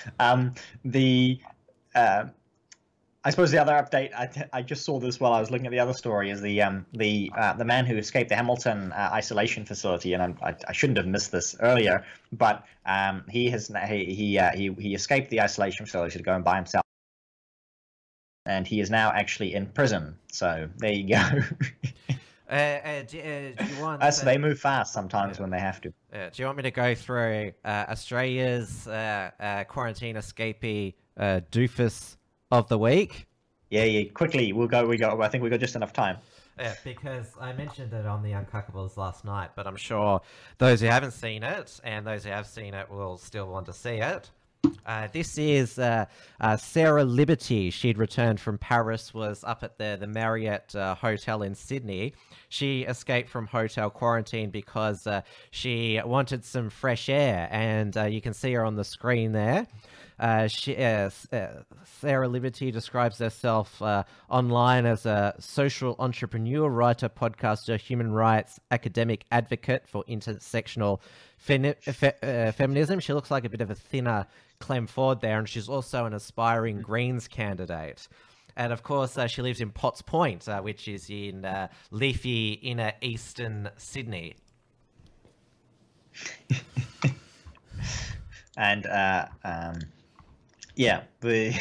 I suppose the other update, I just saw this while I was looking at the other story, is the man who escaped the Hamilton isolation facility, and I shouldn't have missed this earlier, but he escaped the isolation facility to go and buy himself, and he is now actually in prison. So there you go. Do you want? They move fast sometimes when they have to. Do you want me to go through Australia's quarantine escapee doofus of the week? Yeah. Quickly, we'll go. I think we got just enough time. Yeah, because I mentioned it on the Uncuckables last night, but I'm sure those who haven't seen it and those who have seen it will still want to see it. This is Sarah Liberty. She'd returned from Paris, was up at the Marriott Hotel in Sydney. She escaped from hotel quarantine because she wanted some fresh air, and you can see her on the screen there. Sarah Liberty describes herself online as a social entrepreneur, writer, podcaster, human rights academic advocate for intersectional feminism. She looks like a bit of a thinner Clem Ford there, and she's also an aspiring Greens candidate. And of course, she lives in Potts Point, which is in leafy inner eastern Sydney. And yeah, nice.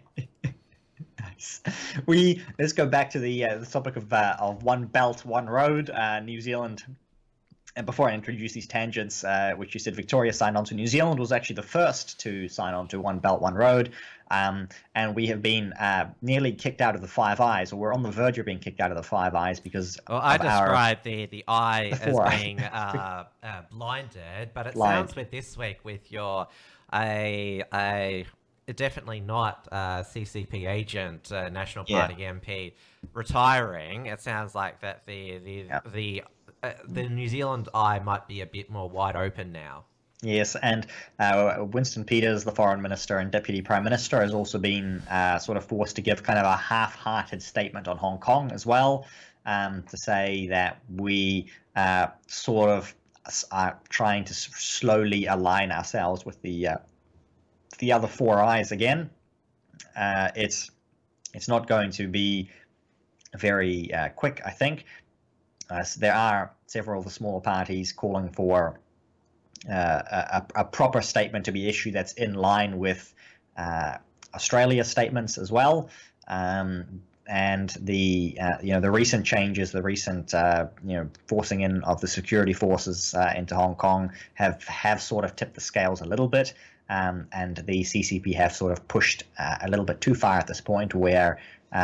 Let's go back to the topic of One Belt, One Road, New Zealand. And before I introduce these tangents, which you said Victoria signed on to, New Zealand was actually the first to sign on to One Belt, One Road. And we have been nearly kicked out of the Five Eyes, or we're on the verge of being kicked out of the Five Eyes because I described the eye as being blinded, but it sounds with this week with your definitely not CCP agent, National Party MP retiring. It sounds like that the New Zealand eye might be a bit more wide open now. Yes, and Winston Peters, the Foreign Minister and Deputy Prime Minister, has also been sort of forced to give kind of a half-hearted statement on Hong Kong as well, to say that we sort of are trying to slowly align ourselves with the other Four Eyes again. It's not going to be very quick, I think. So there are several of the smaller parties calling for a proper statement to be issued that's in line with Australia's statements as well, and the recent changes, the recent forcing in of the security forces into Hong Kong have sort of tipped the scales a little bit, and the CCP have sort of pushed a little bit too far at this point, where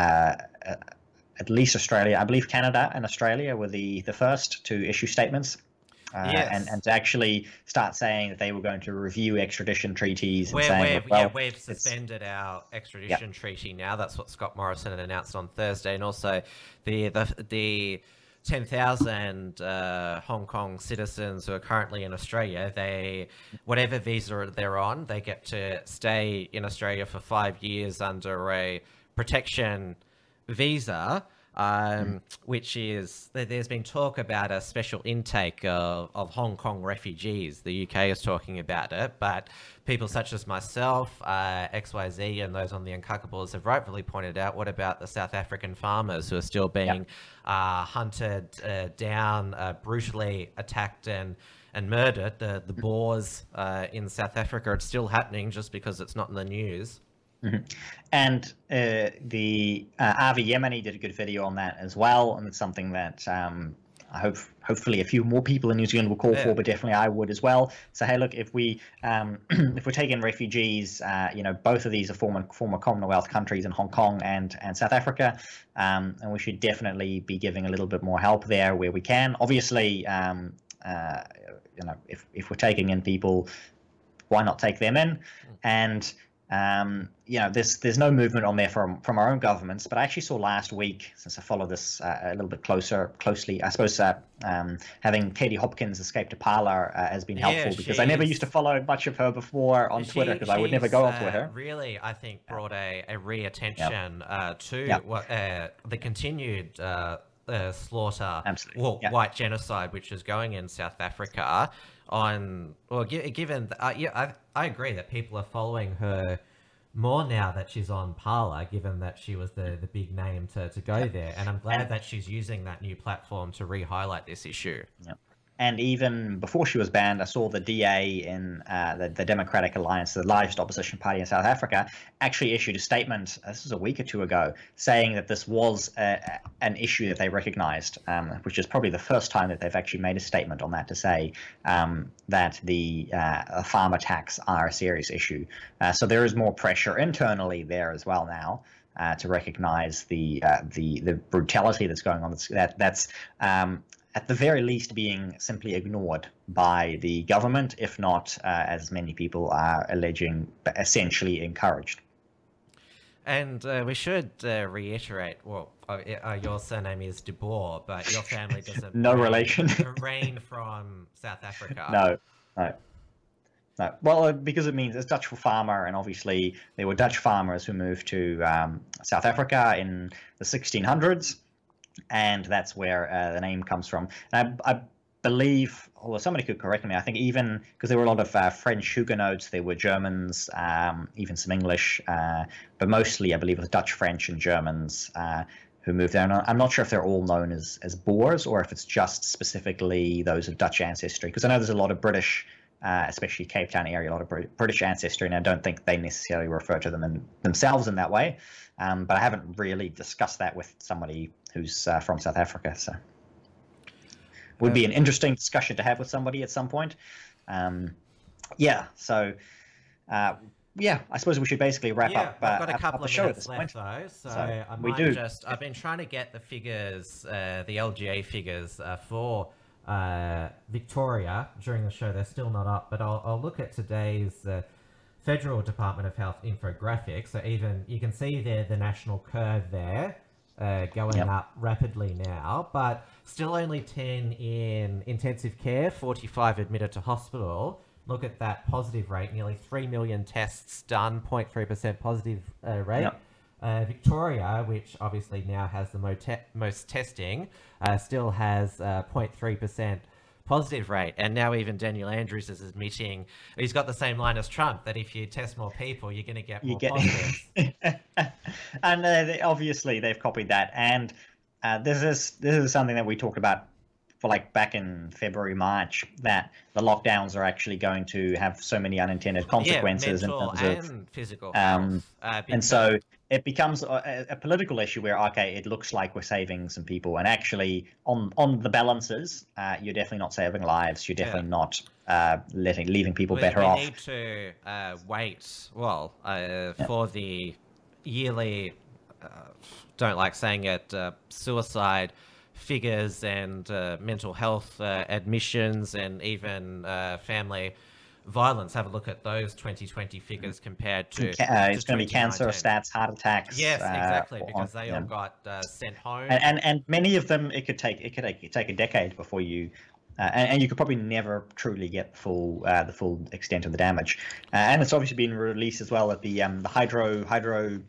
at least Australia, I believe Canada and Australia were the first to issue statements. Yes. And to actually start saying that they were going to review extradition treaties. We've suspended our extradition treaty now. That's what Scott Morrison had announced on Thursday. And also the 10,000 Hong Kong citizens who are currently in Australia, whatever visa they're on, they get to stay in Australia for 5 years under a protection visa. Which is, there's been talk about a special intake of Hong Kong refugees. The UK is talking about it, but people such as myself, XYZ, and those on the Uncuckables have rightfully pointed out, what about the South African farmers who are still being hunted down, brutally attacked and murdered? The Boers in South Africa, it's still happening just because it's not in the news. Mm-hmm. And the Avi Yemeni did a good video on that as well, and it's something that I hope hopefully a few more people in New Zealand will call for, but definitely I would as well. So hey, look, if we if we're taking refugees, both of these are former Commonwealth countries in Hong Kong and South Africa, and we should definitely be giving a little bit more help there where we can. Obviously, if we're taking in people, why not take them in? And there's no movement on there from our own governments, but I actually saw last week, since I follow this a little bit closely, I suppose having Katie Hopkins escape to Parler has been helpful, because I never used to follow much of her before on Twitter, because I would never go on Twitter. Really, I think brought a re-attention to the continued slaughter, white genocide, which is going in South Africa. Given I agree that people are following her more now that she's on Parler, given that she was the big name to go there, and I'm glad that she's using that new platform to re-highlight this issue. And even before she was banned, I saw the DA in the Democratic Alliance, the largest opposition party in South Africa, actually issued a statement, this was a week or two ago, saying that this was an issue that they recognized, which is probably the first time that they've actually made a statement on that, to say that the farm attacks are a serious issue. So there is more pressure internally there as well now to recognize the brutality that's going on. That's at the very least being simply ignored by the government, if not, as many people are alleging, essentially encouraged. And we should reiterate, your surname is De Boer, but your family doesn't reign from South Africa. No. Well, because it means it's Dutch for farmer, and obviously there were Dutch farmers who moved to South Africa in the 1600s. And that's where the name comes from. And I believe, although somebody could correct me, I think even because there were a lot of French Huguenots, there were Germans, even some English, but mostly I believe it was Dutch, French, and Germans who moved there. And I'm not sure if they're all known as Boers, or if it's just specifically those of Dutch ancestry, because I know there's a lot of British, especially Cape Town area, a lot of British ancestry, and I don't think they necessarily refer to them themselves in that way. But I haven't really discussed that with somebody who's from South Africa, so would be an interesting discussion to have with somebody at some point. I suppose we should basically wrap up. I've got a couple of minutes left though, so I might I've been trying to get the figures, the LGA figures for Victoria during the show. They're still not up, but I'll look at today's Federal Department of Health infographic. So even you can see there the national curve there going up rapidly now, but still only 10 in intensive care, 45 admitted to hospital. Look at that positive rate, nearly 3 million tests done, 0.3% positive rate. Victoria, which obviously now has the most testing, still has 0.3% positive rate. And now even Daniel Andrews is admitting, he's got the same line as Trump, that if you test more people, you're going to get more positives. And obviously they've copied that. And this is something that we talked about for back in February, March, that the lockdowns are actually going to have so many unintended consequences mental in terms and physical health. And so it becomes a political issue where, okay, it looks like we're saving some people, and actually on the balances, you're definitely not saving lives. You're definitely not leaving people better off. We need to wait, for the yearly, don't like saying it, suicide figures and mental health admissions, and even family violence. Have a look at those 2020 figures compared to it's going to be cancer stats, heart attacks. Yes, exactly, because they all got sent home. And many of them, it could take a decade before you. And you could probably never truly get the full extent of the damage. And it's obviously been released as well at the hydroxychloroquine,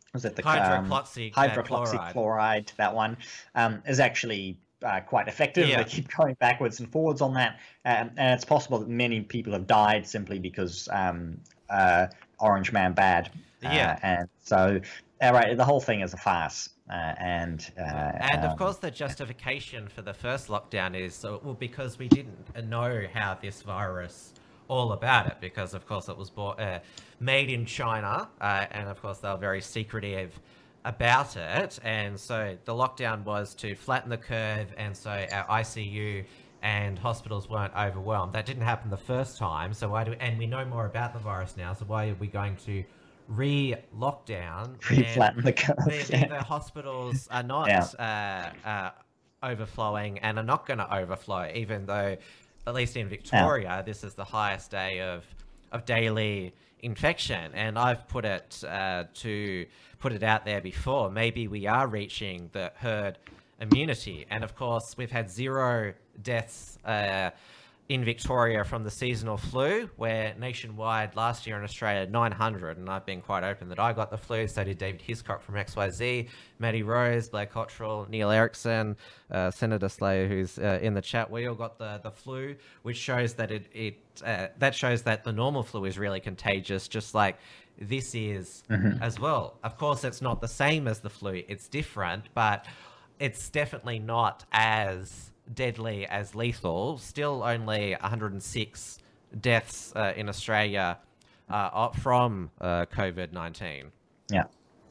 that one is actually quite effective. They keep going backwards and forwards on that, and it's possible that many people have died simply because Orange Man bad. And so, the whole thing is a farce. And of course the justification for the first lockdown is because we didn't know how this virus all about it, because of course it was made in China, and of course they were very secretive about it, and so the lockdown was to flatten the curve, and so our ICU and hospitals weren't overwhelmed. That didn't happen the first time, so and we know more about the virus now, so why are we going to re-lockdown Flatten the curve. The hospitals are not overflowing and are not going to overflow, even though, at least in Victoria, this is the highest day of daily infection. And I've put it out there before. Maybe we are reaching the herd immunity. And of course, we've had 0 deaths in Victoria from the seasonal flu, where nationwide last year in Australia, 900, and I've been quite open that I got the flu, so did David Hiscock from XYZ, Maddie Rose, Blair Cottrell, Neil Erickson, Senator Slayer, who's in the chat. We all got the flu, which shows that that shows that the normal flu is really contagious, just like this is as well. Of course, it's not the same as the flu, it's different, but it's definitely not as deadly as lethal. Still only 106 deaths in Australia from COVID-19. Yeah.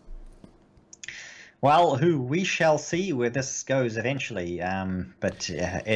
Well, we shall see where this goes eventually. But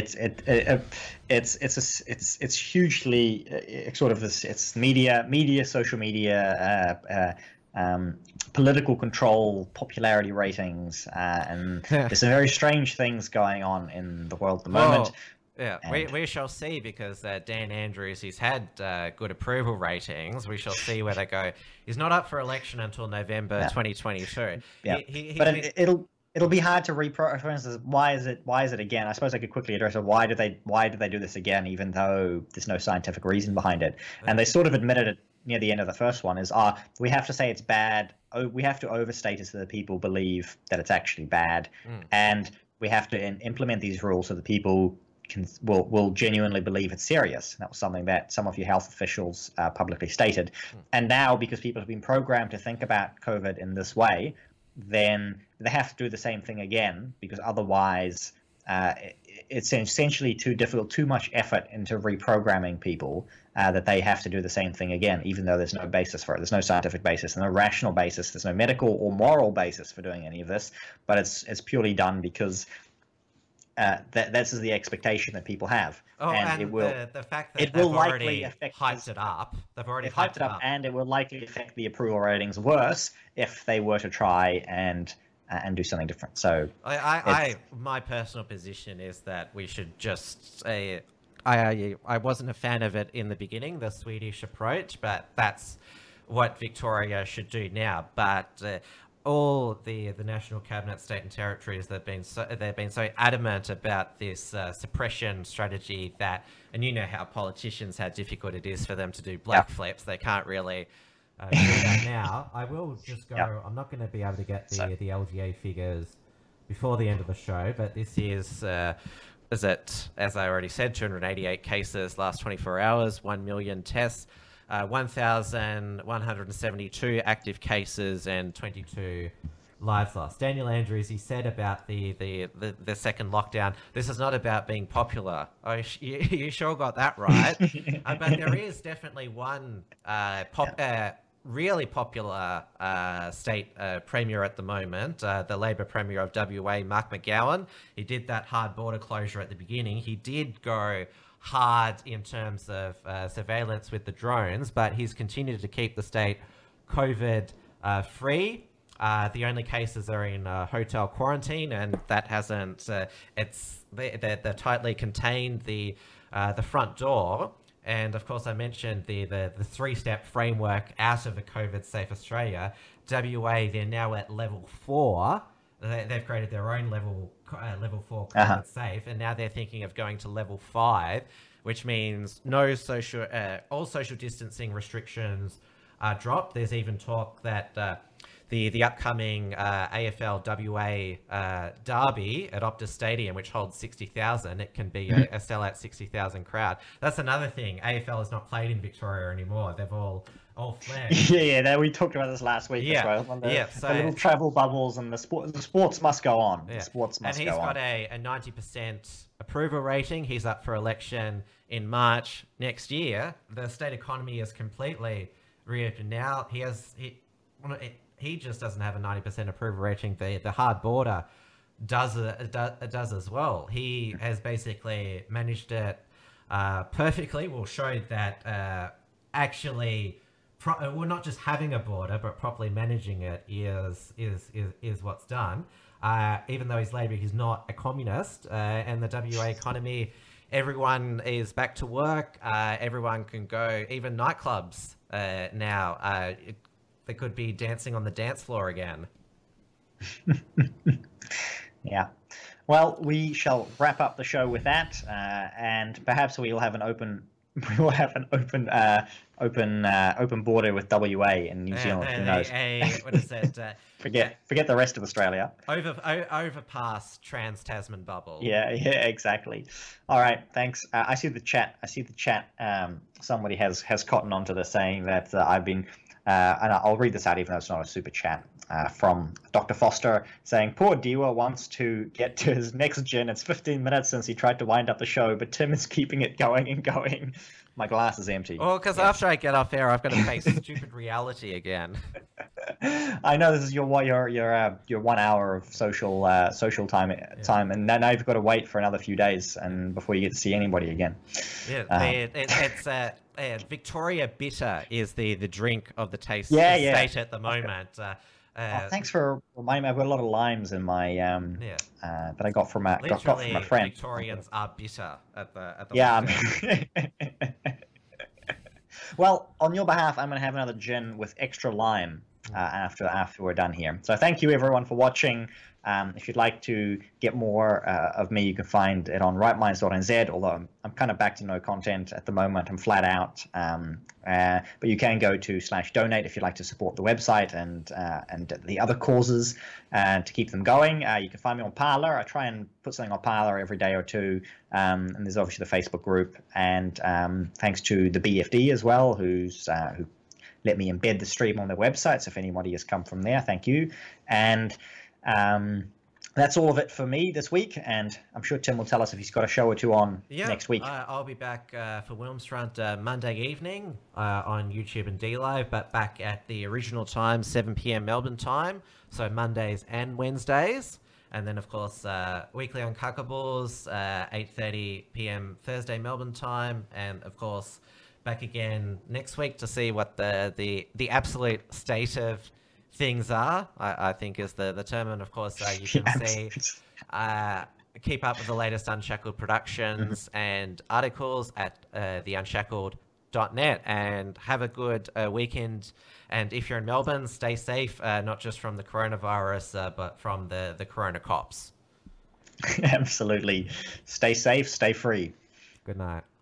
it's hugely sort of it's media, social media, political control, popularity ratings, and there's some very strange things going on in the world at the moment. Yeah, we shall see, because Dan Andrews, he's had good approval ratings. We shall see where they go. He's not up for election until November 2022. Yeah, it'll be hard to for instance, why is it again? I suppose I could quickly address it. Why did they do this again, even though there's no scientific reason behind it? And they sort of admitted it near the end of the first one, is we have to say it's bad. We have to overstate it so that people believe that it's actually bad, and we have to implement these rules so that people will genuinely believe it's serious. That was something that some of your health officials publicly stated. And now, because people have been programmed to think about COVID in this way, then they have to do the same thing again, because otherwise it's essentially too difficult, too much effort into reprogramming people that they have to do the same thing again, even though there's no basis for it. There's no scientific basis, no rational basis. There's no medical or moral basis for doing any of this, but it's purely done because this is the expectation that people have. And it will, the fact that they've already hyped it up. They've already hyped it up, and it will likely affect the approval ratings worse if they were to try and do something different. So my personal position is that we should just say, I wasn't a fan of it in the beginning, the Swedish approach, but that's what Victoria should do now. But all the national cabinet, state and territories, they've been so adamant about this suppression strategy that, and you know how politicians, how difficult it is for them to do black flips. They can't really do that now. I will just go. I'm not going to be able to get the LGA figures before the end of the show, but this is it, as I already said, 288 cases last 24 hours, 1 million tests, 1,172 active cases, and 22 lives lost. Daniel Andrews, he said about the second lockdown, this is not about being popular. Oh, you sure got that right. But there is definitely one really popular state premier at the moment, the Labor Premier of WA, Mark McGowan. He did that hard border closure at the beginning. He did go hard in terms of surveillance with the drones, but he's continued to keep the state COVID free. The only cases are in hotel quarantine, and that hasn't. They're tightly contained the front door. And of course, I mentioned the 3-step framework out of a COVID safe Australia. WA, they're now at level 4. They've created their own level 4 COVID safe, and now they're thinking of going to level 5, which means all social distancing restrictions are dropped. There's even talk that the upcoming AFL WA derby at Optus Stadium, which holds 60,000, it can be a sellout 60,000 crowd. That's another thing. AFL is not played in Victoria anymore. They've all fled. We talked about this last week as well. The little travel bubbles, and the sports must go on. Yeah. The sports must go on. And he's got a 90% approval rating. He's up for election in March next year. The state economy is completely reopened now. he just doesn't have a 90% approval rating. The hard border does as well. He has basically managed it perfectly. Well, showed that actually, well, not just having a border, but properly managing it is what's done. Even though he's Labor, he's not a communist, and the WA economy, everyone is back to work. Everyone can go, even nightclubs now. They could be dancing on the dance floor again. Yeah. Well, we shall wrap up the show with that, and perhaps we'll have an open open border with WA and New Zealand. Who knows? What is it? Forget the rest of Australia. Overpass Trans-Tasman bubble. Yeah, exactly. All right, thanks. I see the chat. Somebody has cottoned onto this, saying that I've been, and I'll read this out even though it's not a super chat. From Dr. Foster saying, poor Diwa wants to get to his next gen. It's 15 minutes since he tried to wind up the show, but Tim is keeping it going and going. My glass is empty. Well, because after I get off air, I've got to face stupid reality again. I know this is your 1 hour of social time, and now you've got to wait for another few days and before you get to see anybody again. Yeah, it's Victoria Bitter is the drink of the taste state at the moment. Thanks for reminding me. I've got a lot of limes in my that I got from a friend. Victorians are bitter at the Well, on your behalf, I'm going to have another gin with extra lime after we're done here. So thank you everyone for watching. If you'd like to get more of me, you can find it on rightminds.nz, although I'm kind of back to no content at the moment. I'm flat out. But you can go to /donate if you'd like to support the website and the other causes to keep them going. You can find me on Parler. I try and put something on Parler every day or two. And there's obviously the Facebook group. And thanks to the BFD as well, who let me embed the stream on their website. So if anybody has come from there, thank you. And that's all of it for me this week, and I'm sure Tim will tell us if he's got a show or two on next week. I'll be back for Wilmsfront Monday evening on YouTube and DLive, but back at the original time, 7 p.m. Melbourne time, so Mondays and Wednesdays. And then, of course, weekly on Cuckables, 8:30 p.m. Thursday Melbourne time, and of course, back again next week to see what the absolute state of things are, I think is the term. And of course you can see keep up with the latest Unshackled productions and articles at theunshackled.net, and have a good weekend. And if you're in Melbourne, stay safe, not just from the coronavirus but from the corona cops. Absolutely. Stay safe, stay free. Good night.